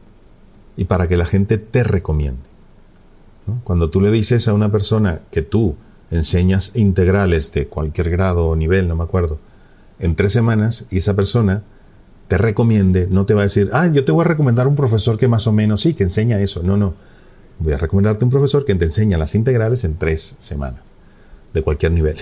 y para que la gente te recomiende, ¿no? Cuando tú le dices a una persona que tú enseñas integrales de cualquier grado o nivel, no me acuerdo, en tres semanas, y esa persona te recomiende, no te va a decir, ah, yo te voy a recomendar un profesor que más o menos, sí, que enseña eso. No, no. Voy a recomendarte un profesor que te enseña las integrales en tres semanas, de cualquier nivel.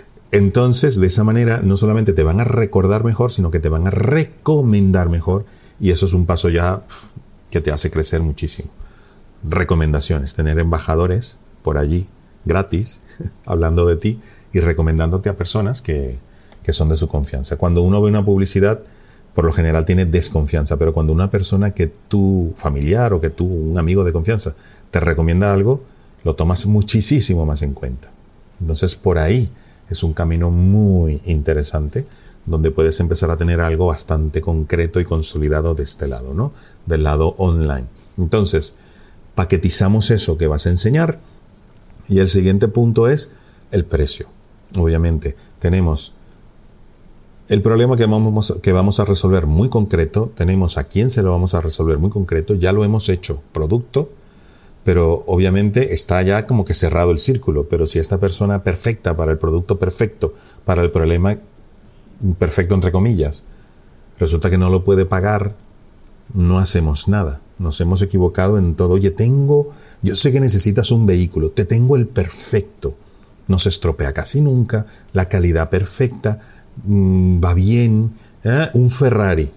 Entonces, de esa manera, no solamente te van a recordar mejor, sino que te van a recomendar mejor Y eso es un paso ya que te hace crecer muchísimo. Recomendaciones, tener embajadores por allí, gratis, hablando de ti y recomendándote a personas que, que son de su confianza. Cuando uno ve una publicidad, por lo general tiene desconfianza, pero cuando una persona que tú, familiar o que tú, un amigo de confianza, te recomienda algo, lo tomas muchísimo más en cuenta. Entonces, por ahí es un camino muy interesante donde puedes empezar a tener algo bastante concreto y consolidado de este lado, ¿no? Del lado online. Entonces, paquetizamos eso que vas a enseñar y el siguiente punto es el precio. Obviamente, tenemos el problema que vamos, que vamos a resolver muy concreto, tenemos a quién se lo vamos a resolver muy concreto, ya lo hemos hecho, producto, pero obviamente está ya como que cerrado el círculo. Pero si esta persona perfecta para el producto perfecto, para el problema perfecto entre comillas, resulta que no lo puede pagar, no hacemos nada. Nos hemos equivocado en todo. Oye, tengo, yo sé que necesitas un vehículo, te tengo el perfecto. No se estropea casi nunca, la calidad perfecta, mmm, va bien, ¿eh? Un Ferrari.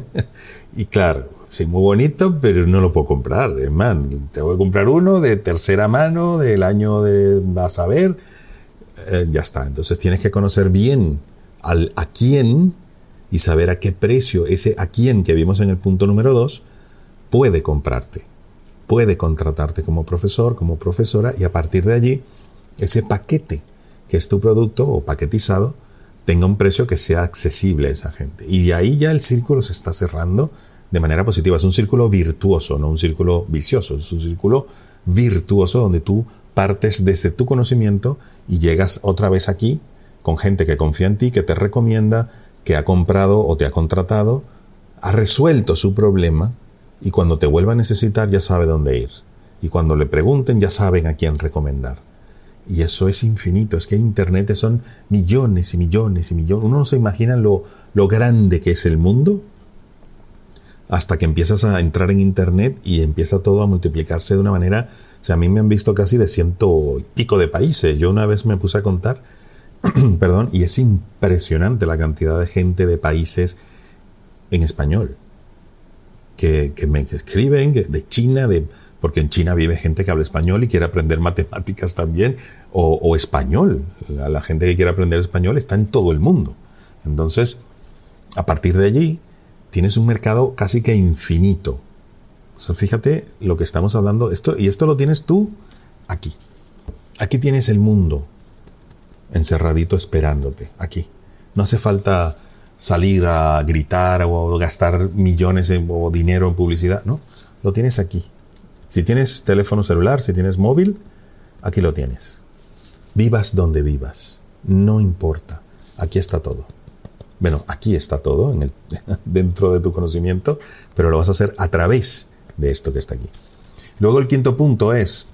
Y claro, sí, muy bonito, pero no lo puedo comprar. Es más, te voy a comprar uno de tercera mano, del año de, vas a ver, eh, ya está. Entonces tienes que conocer bien al a quién y saber a qué precio ese a quién que vimos en el punto número dos puede comprarte, puede contratarte como profesor, como profesora, y a partir de allí ese paquete que es tu producto o paquetizado tenga un precio que sea accesible a esa gente. Y de ahí ya el círculo se está cerrando de manera positiva. Es un círculo virtuoso, no un círculo vicioso. Es un círculo virtuoso donde tú partes desde tu conocimiento y llegas otra vez aquí con gente que confía en ti, que te recomienda, que ha comprado o te ha contratado, ha resuelto su problema y cuando te vuelva a necesitar ya sabe dónde ir. Y cuando le pregunten ya saben a quién recomendar. Y eso es infinito. Es que Internet son millones y millones y millones. Uno no se imagina lo, lo grande que es el mundo hasta que empiezas a entrar en Internet y empieza todo a multiplicarse de una manera. O sea, a mí me han visto casi de ciento y pico de países. Yo una vez me puse a contar, perdón, y es impresionante la cantidad de gente de países en español que, que me escriben, de China, de... porque en China vive gente que habla español y quiere aprender matemáticas también, o, o español. La, la gente que quiere aprender español está en todo el mundo. Entonces, a partir de allí, tienes un mercado casi que infinito. O sea, fíjate lo que estamos hablando, esto, y esto lo tienes tú aquí. Aquí tienes el mundo encerradito esperándote, aquí. No hace falta salir a gritar o gastar millones en, o dinero en publicidad, ¿no? Lo tienes aquí. Si tienes teléfono celular, si tienes móvil, aquí lo tienes. Vivas donde vivas, no importa. Aquí está todo. Bueno, aquí está todo en el, dentro de tu conocimiento, pero lo vas a hacer a través de esto que está aquí. Luego el quinto punto es,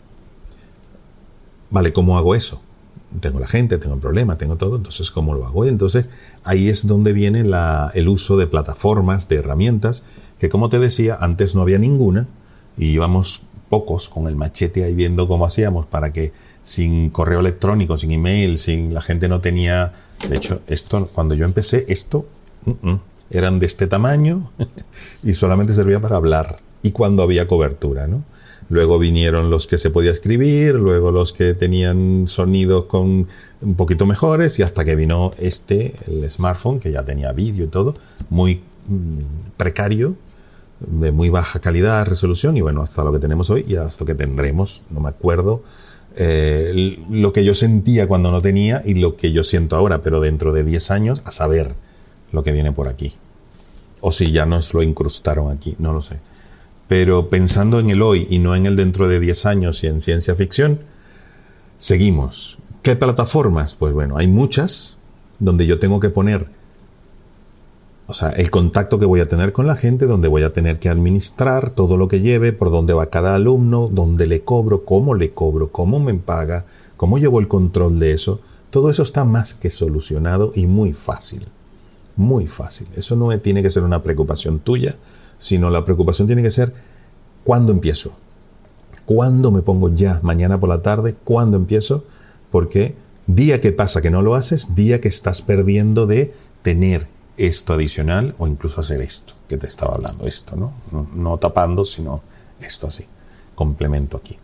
vale, ¿cómo hago eso? Tengo la gente, tengo el problema, tengo todo, entonces ¿cómo lo hago? Y entonces ahí es donde viene la, el uso de plataformas, de herramientas, que como te decía, antes no había ninguna, y íbamos pocos con el machete ahí viendo cómo hacíamos para que sin correo electrónico, sin email, sin la gente no tenía... De hecho, esto cuando yo empecé, esto uh -uh, eran de este tamaño y solamente servía para hablar y cuando había cobertura, ¿no? Luego vinieron los que se podía escribir, luego los que tenían sonidos con un poquito mejores y hasta que vino este, el smartphone, que ya tenía vídeo y todo, muy mm, precario, de muy baja calidad, resolución, y bueno, hasta lo que tenemos hoy y hasta lo que tendremos, no me acuerdo, eh, lo que yo sentía cuando no tenía y lo que yo siento ahora, pero dentro de diez años, a saber lo que viene por aquí. O si ya nos lo incrustaron aquí, no lo sé. Pero pensando en el hoy y no en el dentro de diez años y en ciencia ficción, seguimos. ¿Qué plataformas? Pues bueno, hay muchas donde yo tengo que poner, o sea, el contacto que voy a tener con la gente, donde voy a tener que administrar todo lo que lleve, por dónde va cada alumno, dónde le cobro, cómo le cobro, cómo me paga, cómo llevo el control de eso. Todo eso está más que solucionado y muy fácil. Muy fácil. Eso no tiene que ser una preocupación tuya, sino la preocupación tiene que ser ¿cuándo empiezo? ¿Cuándo me pongo ya? Mañana por la tarde, ¿cuándo empiezo? Porque día que pasa que no lo haces, día que estás perdiendo de tener esto adicional o incluso hacer esto que te estaba hablando, esto, ¿no? No, no tapando, sino esto así, complemento aquí.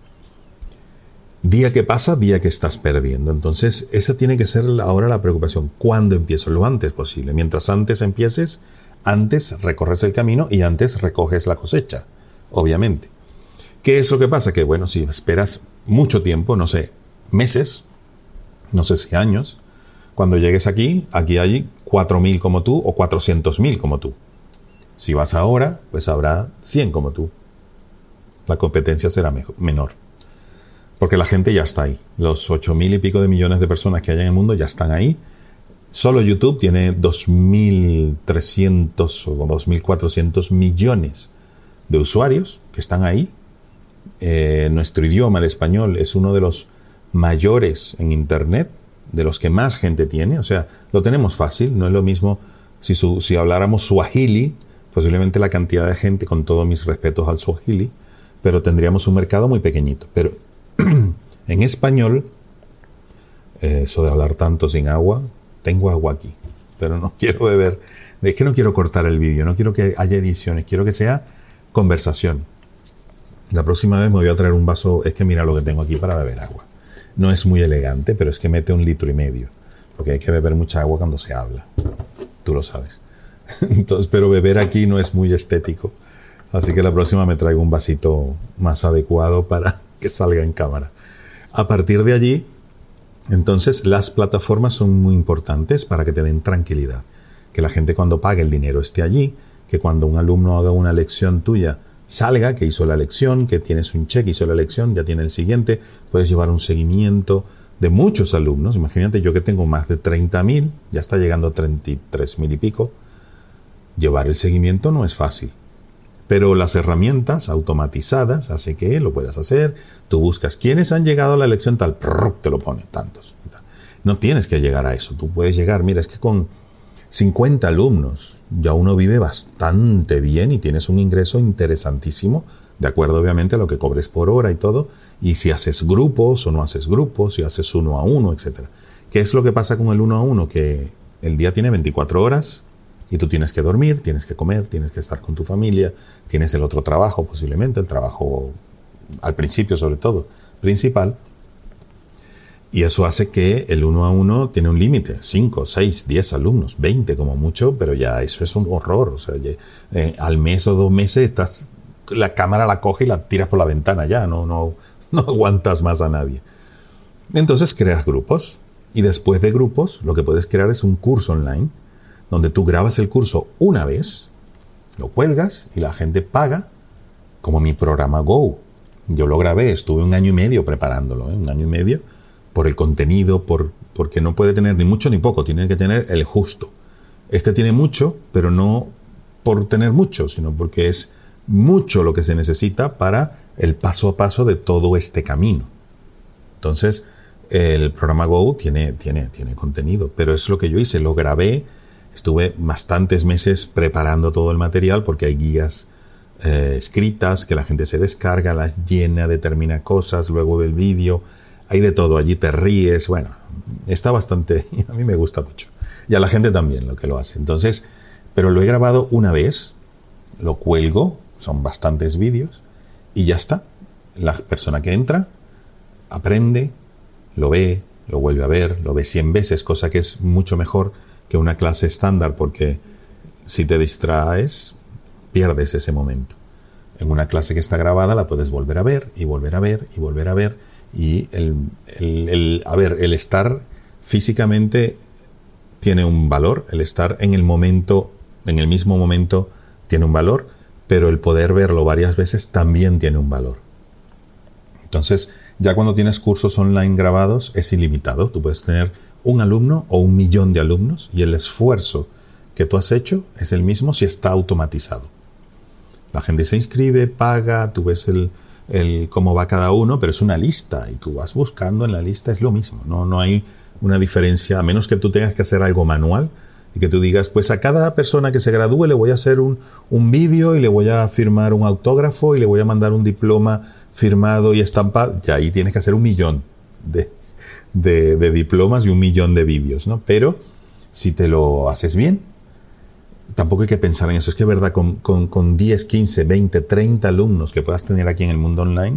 Día que pasa, día que estás perdiendo. Entonces, esa tiene que ser ahora la preocupación. ¿Cuándo empiezo? Lo antes posible. Mientras antes empieces, antes recorres el camino y antes recoges la cosecha, obviamente. ¿Qué es lo que pasa? Que, bueno, si esperas mucho tiempo, no sé, meses, no sé si años, cuando llegues aquí, aquí hay cuatro mil como tú o cuatrocientos mil como tú. Si vas ahora, pues habrá cien como tú. La competencia será mejor, menor. Porque la gente ya está ahí. Los ocho mil y pico de millones de personas que hay en el mundo ya están ahí. Solo YouTube tiene dos mil trescientos o dos mil cuatrocientos millones de usuarios que están ahí. Eh, nuestro idioma, el español, es uno de los mayores en Internet, de los que más gente tiene. O sea, lo tenemos fácil. No es lo mismo si, su, si habláramos Swahili, posiblemente la cantidad de gente, con todos mis respetos al Swahili, pero tendríamos un mercado muy pequeñito. Pero en español, eh, eso de hablar tanto sin agua, tengo agua aquí, pero no quiero beber. Es que no quiero cortar el vídeo, no quiero que haya ediciones, quiero que sea conversación. La próxima vez me voy a traer un vaso, es que mira lo que tengo aquí para beber agua. No es muy elegante, pero es que mete un litro y medio, porque hay que beber mucha agua cuando se habla. Tú lo sabes. Entonces, pero beber aquí no es muy estético. Así que la próxima me traigo un vasito más adecuado para que salga en cámara. A partir de allí, entonces, las plataformas son muy importantes para que te den tranquilidad. Que la gente cuando pague el dinero esté allí, que cuando un alumno haga una lección tuya, salga, que hizo la lección, que tienes un check, hizo la lección, ya tiene el siguiente, puedes llevar un seguimiento de muchos alumnos. Imagínate yo que tengo más de treinta mil, ya está llegando a treinta y tres mil y pico. Llevar el seguimiento no es fácil. Pero las herramientas automatizadas hace que lo puedas hacer. Tú buscas quiénes han llegado a la lección tal, te lo pone tantos. No tienes que llegar a eso. Tú puedes llegar, mira, es que con cincuenta alumnos ya uno vive bastante bien y tienes un ingreso interesantísimo, de acuerdo obviamente a lo que cobres por hora y todo. Y si haces grupos o no haces grupos, si haces uno a uno, etcétera. ¿Qué es lo que pasa con el uno a uno? Que el día tiene veinticuatro horas. Y tú tienes que dormir, tienes que comer, tienes que estar con tu familia, tienes el otro trabajo posiblemente, el trabajo al principio sobre todo, principal. Y eso hace que el uno a uno tiene un límite, cinco, seis, diez alumnos, veinte como mucho, pero ya eso es un horror. O sea, ya, eh, al mes o dos meses estás, la cámara la coge y la tiras por la ventana ya, no, no, no aguantas más a nadie. Entonces creas grupos y después de grupos lo que puedes crear es un curso online donde tú grabas el curso una vez, lo cuelgas y la gente paga, como mi programa Go. Yo lo grabé, estuve un año y medio preparándolo, ¿eh? un año y medio, por el contenido, por, porque no puede tener ni mucho ni poco, tiene que tener el justo. Este tiene mucho, pero no por tener mucho, sino porque es mucho lo que se necesita para el paso a paso de todo este camino. Entonces, el programa Go tiene, tiene, tiene contenido, pero es lo que yo hice, lo grabé. Estuve bastantes meses preparando todo el material porque hay guías eh, escritas que la gente se descarga, las llena, determina cosas, luego ve el vídeo, hay de todo, allí te ríes, bueno, está bastante, a mí me gusta mucho. Y a la gente también lo que lo hace. Entonces, pero lo he grabado una vez, lo cuelgo, son bastantes vídeos, y ya está. La persona que entra, aprende, lo ve, lo vuelve a ver, lo ve cien veces, cosa que es mucho mejor que una clase estándar, porque si te distraes, pierdes ese momento. En una clase que está grabada la puedes volver a ver, y volver a ver, y volver a ver, y el, el, el, a ver, el estar físicamente tiene un valor, el estar en el momento, en el mismo momento tiene un valor, pero el poder verlo varias veces también tiene un valor. Entonces, ya cuando tienes cursos online grabados es ilimitado. Tú puedes tener un alumno o un millón de alumnos y el esfuerzo que tú has hecho es el mismo si está automatizado. La gente se inscribe, paga, tú ves el, el cómo va cada uno, pero es una lista y tú vas buscando en la lista, es lo mismo. No, no hay una diferencia, a menos que tú tengas que hacer algo manual y que tú digas, pues a cada persona que se gradúe le voy a hacer un, un vídeo y le voy a firmar un autógrafo y le voy a mandar un diploma firmado y estampado. Ya ahí tienes que hacer un millón de, de, de diplomas y un millón de vídeos, ¿no? Pero si te lo haces bien, tampoco hay que pensar en eso. Es que es verdad, con, con, con diez, quince, veinte, treinta alumnos que puedas tener aquí en el mundo online,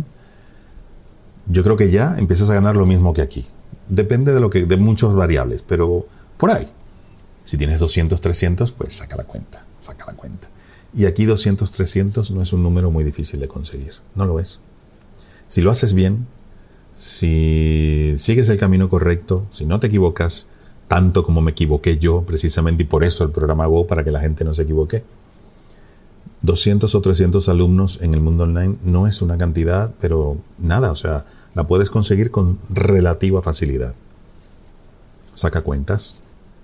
yo creo que ya empiezas a ganar lo mismo que aquí. Depende de lo que, de muchas variables, pero por ahí. Si tienes doscientos, trescientos, pues saca la cuenta, saca la cuenta. Y aquí doscientos, trescientos no es un número muy difícil de conseguir, no lo es. Si lo haces bien, si sigues el camino correcto, si no te equivocas, tanto como me equivoqué yo, precisamente, y por eso el programa Go, para que la gente no se equivoque, doscientos o trescientos alumnos en el mundo online no es una cantidad, pero nada, o sea, la puedes conseguir con relativa facilidad. Saca cuentas.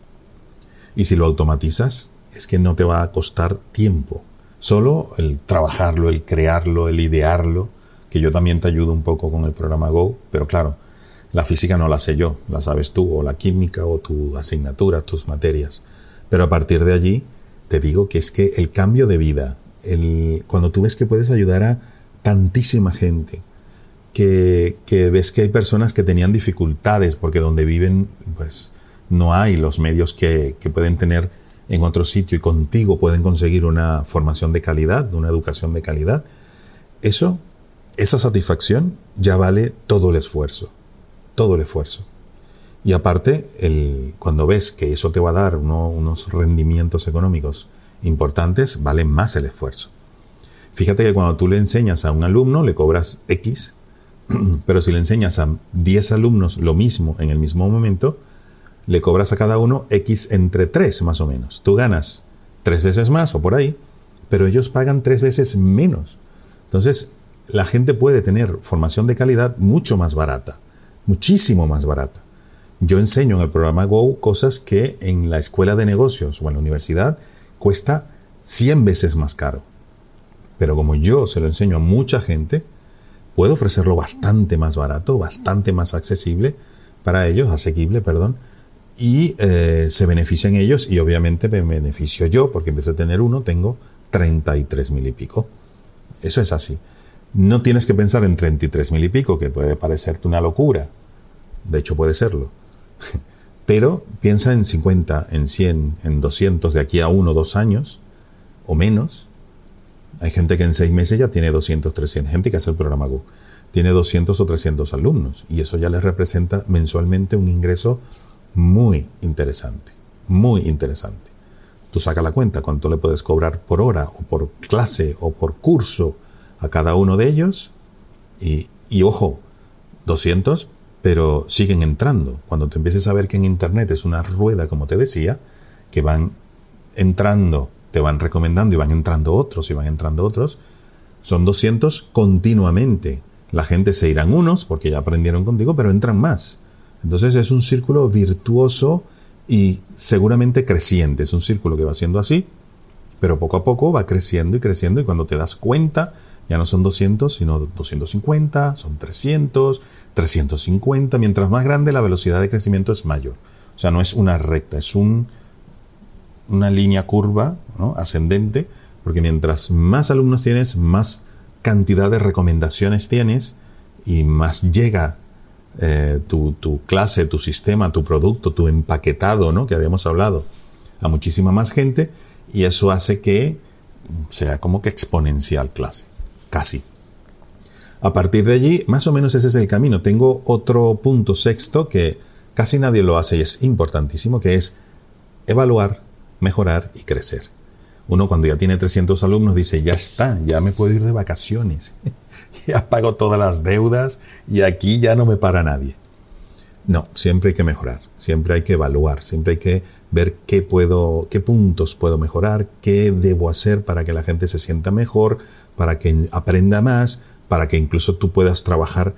Y si lo automatizas, es que no te va a costar tiempo. Solo el trabajarlo, el crearlo, el idearlo, que yo también te ayudo un poco con el programa Go, pero claro, la física no la sé yo, la sabes tú, o la química, o tu asignatura, tus materias. Pero a partir de allí, te digo que es que el cambio de vida, el, cuando tú ves que puedes ayudar a tantísima gente, que, que ves que hay personas que tenían dificultades porque donde viven, pues no hay los medios que, que pueden tener en otro sitio y contigo pueden conseguir una formación de calidad, una educación de calidad, eso, esa satisfacción ya vale todo el esfuerzo, todo el esfuerzo. Y aparte, el, cuando ves que eso te va a dar uno, unos rendimientos económicos importantes, vale más el esfuerzo. Fíjate que cuando tú le enseñas a un alumno, le cobras X, pero si le enseñas a diez alumnos lo mismo en el mismo momento, le cobras a cada uno X entre tres, más o menos. Tú ganas tres veces más o por ahí, pero ellos pagan tres veces menos. Entonces, la gente puede tener formación de calidad mucho más barata, muchísimo más barata. Yo enseño en el programa Go cosas que en la escuela de negocios o en la universidad cuesta cien veces más caro. Pero como yo se lo enseño a mucha gente, puedo ofrecerlo bastante más barato, bastante más accesible para ellos, asequible, perdón, y eh, se benefician ellos y obviamente me beneficio yo, porque en vez de tener uno, tengo treinta y tres mil y pico. Eso es así. No tienes que pensar en treinta y tres mil y pico, que puede parecerte una locura. De hecho, puede serlo. Pero piensa en cincuenta, en cien, en doscientos de aquí a uno o dos años, o menos. Hay gente que en seis meses ya tiene doscientos, trescientos. Gente que hace el programa Go. Tiene doscientos o trescientos alumnos. Y eso ya les representa mensualmente un ingreso muy interesante, muy interesante. Tú sacas la cuenta cuánto le puedes cobrar por hora o por clase o por curso a cada uno de ellos y, y ojo, doscientos, pero siguen entrando. Cuando te empieces a ver que en internet es una rueda, como te decía, que van entrando, te van recomendando y van entrando otros y van entrando otros, son doscientos continuamente. La gente se irán unos porque ya aprendieron contigo, pero entran más. Entonces es un círculo virtuoso y seguramente creciente. Es un círculo que va siendo así, pero poco a poco va creciendo y creciendo y cuando te das cuenta ya no son doscientos, sino doscientos cincuenta, son trescientos, trescientos cincuenta. Mientras más grande la velocidad de crecimiento es mayor. O sea, no es una recta, es un, una línea curva, ¿no?, ascendente, porque mientras más alumnos tienes, más cantidad de recomendaciones tienes y más llega Eh, tu, tu clase, tu sistema, tu producto, tu empaquetado, ¿no?, que habíamos hablado, a muchísima más gente, y eso hace que sea como que exponencial clase, casi. A partir de allí, más o menos ese es el camino. Tengo otro punto sexto que casi nadie lo hace y es importantísimo, que es evaluar, mejorar y crecer. Uno cuando ya tiene trescientos alumnos dice, ya está, ya me puedo ir de vacaciones, ya pago todas las deudas y aquí ya no me para nadie. No, siempre hay que mejorar, siempre hay que evaluar, siempre hay que ver qué puedo, qué puntos puedo mejorar, qué debo hacer para que la gente se sienta mejor, para que aprenda más, para que incluso tú puedas trabajar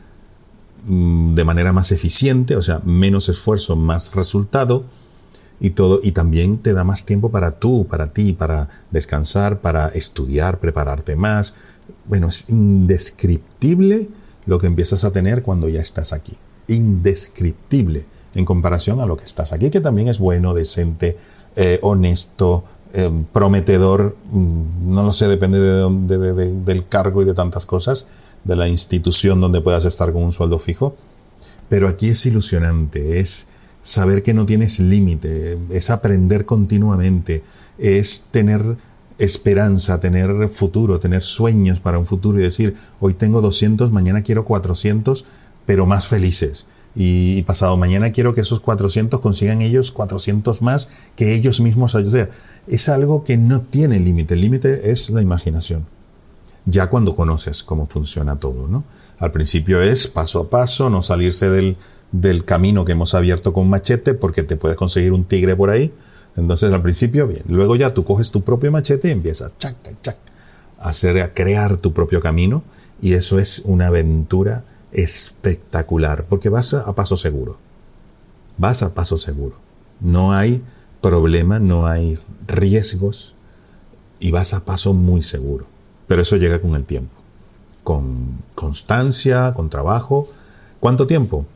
mmm, de manera más eficiente, o sea, menos esfuerzo, más resultado. Y todo, y también te da más tiempo para tú, para ti, para descansar, para estudiar, prepararte más. Bueno, es indescriptible lo que empiezas a tener cuando ya estás aquí. Indescriptible en comparación a lo que estás aquí, que también es bueno, decente, eh, honesto, eh, prometedor. No lo sé, depende de, de, de, de, del cargo y de tantas cosas, de la institución donde puedas estar con un sueldo fijo. Pero aquí es ilusionante, es saber que no tienes límite, es aprender continuamente, es tener esperanza, tener futuro, tener sueños para un futuro y decir, hoy tengo doscientos, mañana quiero cuatrocientos, pero más felices. Y pasado mañana quiero que esos cuatrocientos consigan ellos cuatrocientos más que ellos mismos. O sea, es algo que no tiene límite. El límite es la imaginación. Ya cuando conoces cómo funciona todo, ¿no? Al principio es paso a paso, no salirse del, del camino que hemos abierto con machete, porque te puedes conseguir un tigre por ahí. Entonces al principio, bien. Luego ya tú coges tu propio machete y empiezas chac, chac, a hacer, a crear tu propio camino. Y eso es una aventura espectacular, porque vas a, a paso seguro. Vas a paso seguro. No hay problema, no hay riesgos y vas a paso muy seguro. Pero eso llega con el tiempo, con constancia, con trabajo. ¿Cuánto tiempo?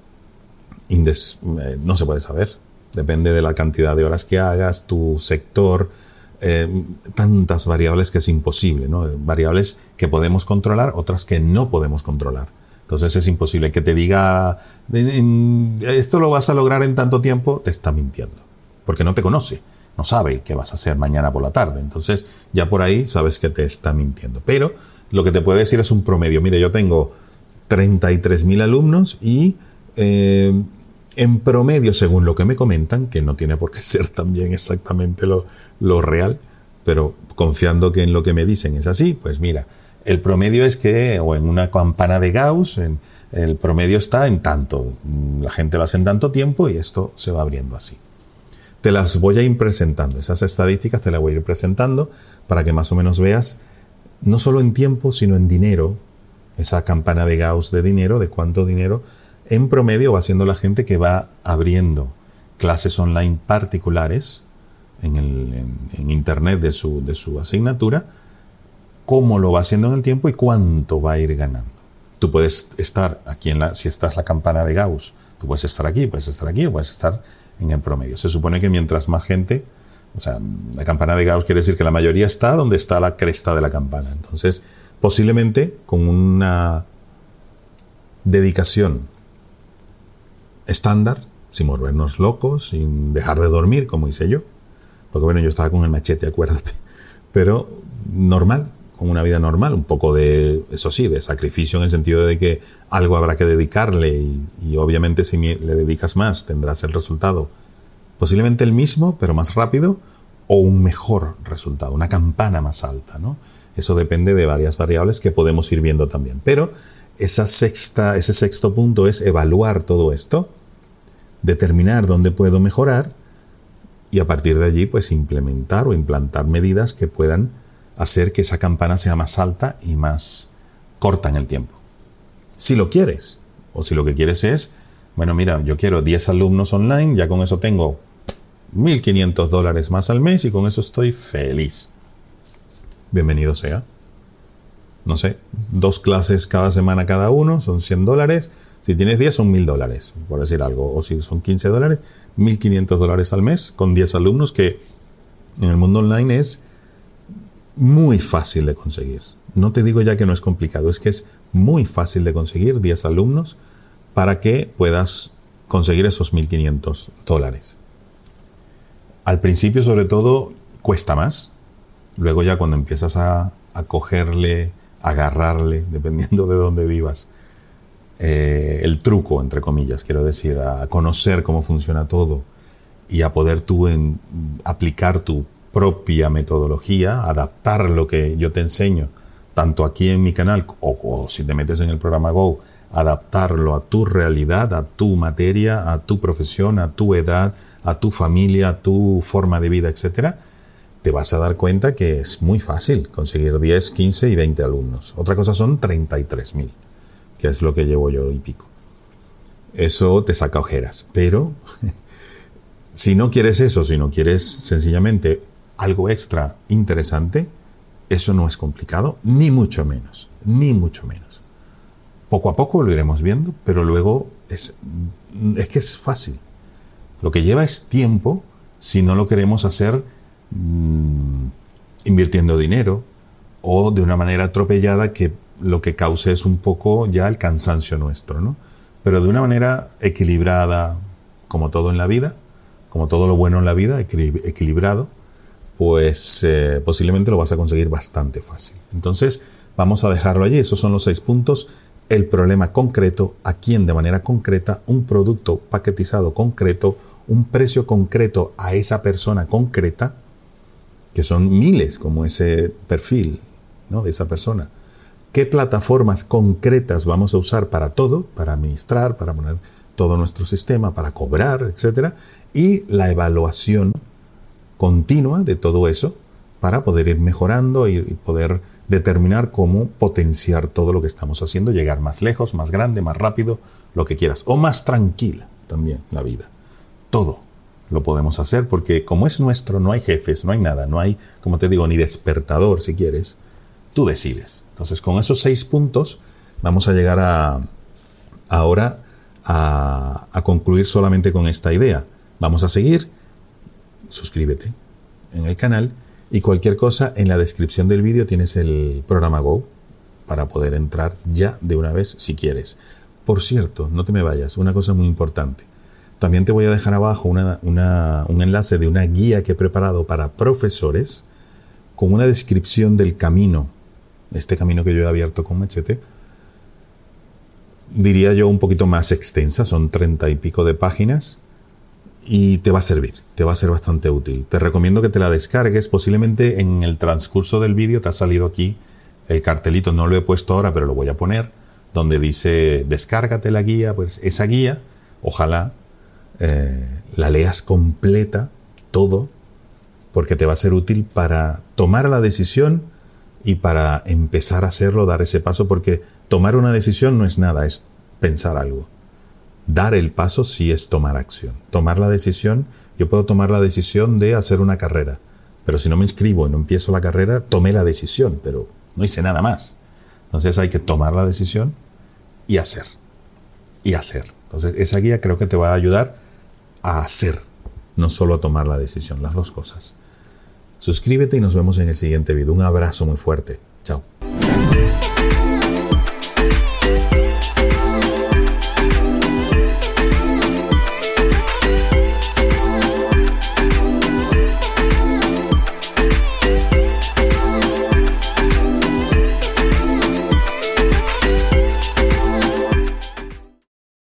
Indes, eh, no se puede saber. Depende de la cantidad de horas que hagas, tu sector, eh, tantas variables que es imposible, ¿no? Variables que podemos controlar, otras que no podemos controlar. Entonces es imposible que te diga, esto lo vas a lograr en tanto tiempo, te está mintiendo. Porque no te conoce, no sabe qué vas a hacer mañana por la tarde. Entonces ya por ahí sabes que te está mintiendo. Pero lo que te puede decir es un promedio. Mire, yo tengo treinta y tres mil alumnos y eh, en promedio, según lo que me comentan, que no tiene por qué ser también exactamente lo, lo real, pero confiando que en lo que me dicen es así, pues mira, el promedio es que, o en una campana de Gauss, en, el promedio está en tanto. La gente lo hace en tanto tiempo y esto se va abriendo así. Te las voy a ir presentando. Esas estadísticas te las voy a ir presentando para que más o menos veas, no solo en tiempo, sino en dinero. Esa campana de Gauss de dinero, de cuánto dinero en promedio va haciendo la gente que va abriendo clases online particulares en, el, en, en internet de su, de su asignatura, cómo lo va haciendo en el tiempo y cuánto va a ir ganando. Tú puedes estar aquí, en la, si estás la campana de Gauss, tú puedes estar aquí, puedes estar aquí, o puedes estar en el promedio. Se supone que mientras más gente, o sea, la campana de Gauss quiere decir que la mayoría está donde está la cresta de la campana. Entonces, posiblemente con una dedicación estándar, sin volvernos locos, sin dejar de dormir, como hice yo, porque bueno, yo estaba con el machete, acuérdate, pero normal, con una vida normal, un poco de, eso sí, de sacrificio en el sentido de que algo habrá que dedicarle y, y obviamente si le dedicas más tendrás el resultado posiblemente el mismo, pero más rápido o un mejor resultado, una campana más alta, ¿no? Eso depende de varias variables que podemos ir viendo también. Pero esa sexta, ese sexto punto es evaluar todo esto, determinar dónde puedo mejorar y a partir de allí pues implementar o implantar medidas que puedan hacer que esa campana sea más alta y más corta en el tiempo. Si lo quieres, o si lo que quieres es, bueno, mira, yo quiero diez alumnos online, ya con eso tengo mil quinientos dólares más al mes y con eso estoy feliz. Bienvenido sea. No sé, dos clases cada semana cada uno, son cien dólares. Si tienes diez son mil dólares, por decir algo. O si son quince dólares, mil quinientos dólares al mes con diez alumnos, que en el mundo online es muy fácil de conseguir. No te digo ya que no es complicado, es que es muy fácil de conseguir diez alumnos para que puedas conseguir esos mil quinientos dólares. Al principio, sobre todo, cuesta más. Luego ya cuando empiezas a, a cogerle, a agarrarle, dependiendo de dónde vivas, eh, el truco, entre comillas, quiero decir, a conocer cómo funciona todo y a poder tú en, aplicar tu propia metodología, adaptar lo que yo te enseño, tanto aquí en mi canal, o, o si te metes en el programa Go, adaptarlo a tu realidad, a tu materia, a tu profesión, a tu edad, a tu familia, a tu forma de vida, etcétera, te vas a dar cuenta que es muy fácil conseguir diez, quince y veinte alumnos. Otra cosa son treinta y tres mil, que es lo que llevo yo y pico. Eso te saca ojeras, pero si no quieres eso, si no quieres sencillamente algo extra interesante, eso no es complicado, ni mucho menos, ni mucho menos. Poco a poco lo iremos viendo, pero luego es, es que es fácil. Lo que lleva es tiempo si no lo queremos hacer mmm, invirtiendo dinero o de una manera atropellada que lo que cause es un poco ya el cansancio nuestro, ¿no? Pero de una manera equilibrada, como todo en la vida, como todo lo bueno en la vida, equilibrado, pues eh, posiblemente lo vas a conseguir bastante fácil. Entonces, vamos a dejarlo allí. Esos son los seis puntos. El problema concreto, a quién de manera concreta, un producto paquetizado concreto, un precio concreto a esa persona concreta, que son miles como ese perfil, ¿no?, de esa persona. ¿Qué plataformas concretas vamos a usar para todo? Para administrar, para poner todo nuestro sistema, para cobrar, etcétera. Y la evaluación continua de todo eso para poder ir mejorando y poder determinar cómo potenciar todo lo que estamos haciendo, llegar más lejos, más grande, más rápido, lo que quieras. O más tranquila también la vida. Todo lo podemos hacer porque como es nuestro, no hay jefes, no hay nada, no hay, como te digo, ni despertador si quieres. Tú decides. Entonces, con esos seis puntos vamos a llegar a ahora a, a concluir solamente con esta idea. Vamos a seguir. Suscríbete en el canal y cualquier cosa en la descripción del vídeo tienes el programa Go para poder entrar ya de una vez si quieres. Por cierto, no te me vayas, una cosa muy importante. También te voy a dejar abajo una, una, un enlace de una guía que he preparado para profesores con una descripción del camino, este camino que yo he abierto con Machete. Diría yo un poquito más extensa, son treinta y pico de páginas. Y te va a servir, te va a ser bastante útil. Te recomiendo que te la descargues. Posiblemente en el transcurso del vídeo te ha salido aquí el cartelito, no lo he puesto ahora, pero lo voy a poner, donde dice descárgate la guía. Pues esa guía, ojalá eh, la leas completa, todo, porque te va a ser útil para tomar la decisión y para empezar a hacerlo, dar ese paso, porque tomar una decisión no es nada, es pensar algo. Dar el paso sí es tomar acción. Tomar la decisión, yo puedo tomar la decisión de hacer una carrera, pero si no me inscribo y no empiezo la carrera, tomé la decisión, pero no hice nada más. Entonces hay que tomar la decisión y hacer. Y hacer. Entonces esa guía creo que te va a ayudar a hacer, no solo a tomar la decisión, las dos cosas. Suscríbete y nos vemos en el siguiente video. Un abrazo muy fuerte. Chao.